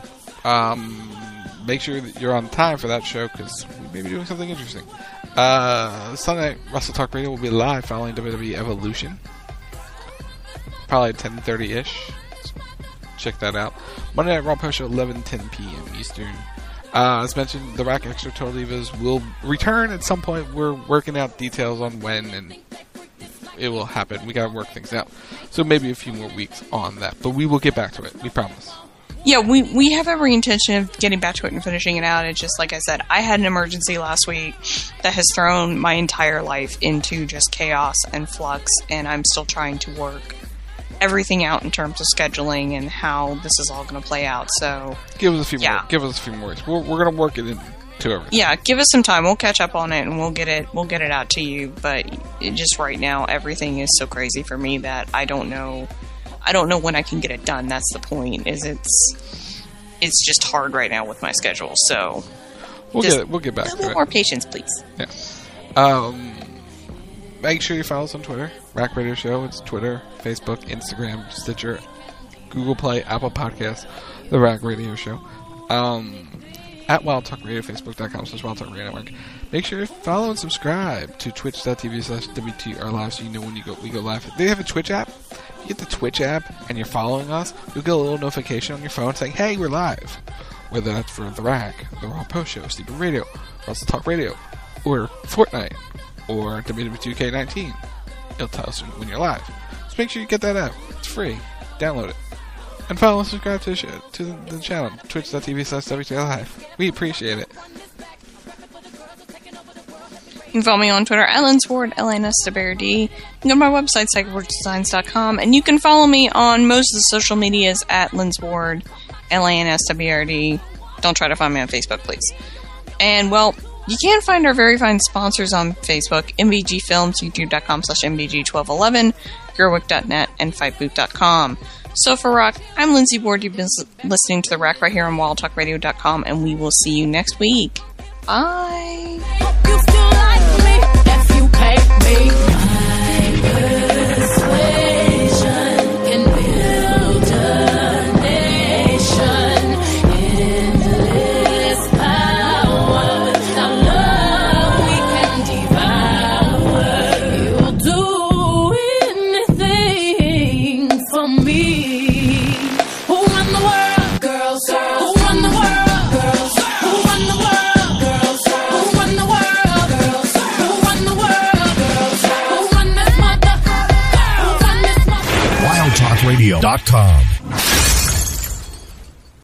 Um, make sure that you're on time for that show, because we may be doing something interesting. Uh, Sunday night, Wrestle Talk Radio will be live following W W E Evolution. Probably ten thirty-ish. Check that out. Monday Night Raw Post Show, eleven ten p.m. Eastern. Uh, as mentioned, the Rack Extra Total Divas will return at some point. We're working out details on when, and it will happen. We gotta work things out. So maybe a few more weeks on that. But we will get back to it. We promise. Yeah, we we have every intention of getting back to it and finishing it out. It's just, like I said, I had an emergency last week that has thrown my entire life into just chaos and flux, and I'm still trying to work everything out in terms of scheduling and how this is all going to play out. So give us a few yeah. more. Give us a few more weeks. We're, we're going to work it into everything. Yeah, give us some time. We'll catch up on it and we'll get it. We'll get it out to you. But it, just right now, everything is so crazy for me that I don't know. I don't know when I can get it done. That's the point. Is it's it's just hard right now with my schedule. So we'll get it. We'll get back a to little it. more patience, please. Yeah. Um. Make sure you follow us on Twitter. Rack Radio Show. It's Twitter, Facebook, Instagram, Stitcher, Google Play, Apple Podcasts, The Rack Radio Show. Um, at Wild Talk Radio, Facebook.com slash Wild Talk Radio Network. Make sure you follow and subscribe to Twitch.tv slash WTR Live so you know when you go we go live. They have a Twitch app. You get the Twitch app and you're following us, you'll get a little notification on your phone saying, hey, we're live. Whether that's for The Rack, The Raw Post Show, C B Radio, Wrestle Talk Radio, or Fortnite, or W W two K nineteen. It'll tell us when you're live. So make sure you get that app. It's free. Download it. And follow and subscribe to the, show, to the channel, twitch.tv slash WTR Live. We appreciate it. You can follow me on Twitter at Linsward, L N S W R D. You can go to my website, psychoworks designs dot com, and you can follow me on most of the social medias at Linsward, L A N S W R D. Don't try to find me on Facebook, please. And, well, you can find our very fine sponsors on Facebook, M B G Films, youtube.com slash M B G twelve eleven, Gerwick dot net, and fight boot dot com. So for Rock, I'm Lindsay Ward. You've been listening to The Rack right here on wild talk radio dot com, and we will see you next week. Bye! You still like me if you pay me. My persuasion can build a nation. Endless power. Without love we can devour. You'll do anything for me. Who run the world, girls? Who run the world, girls? Who run the world, girls? Who run the world, girls? Who run the world, girls? Who run this mother? Who run this mother? wild talk radio dot com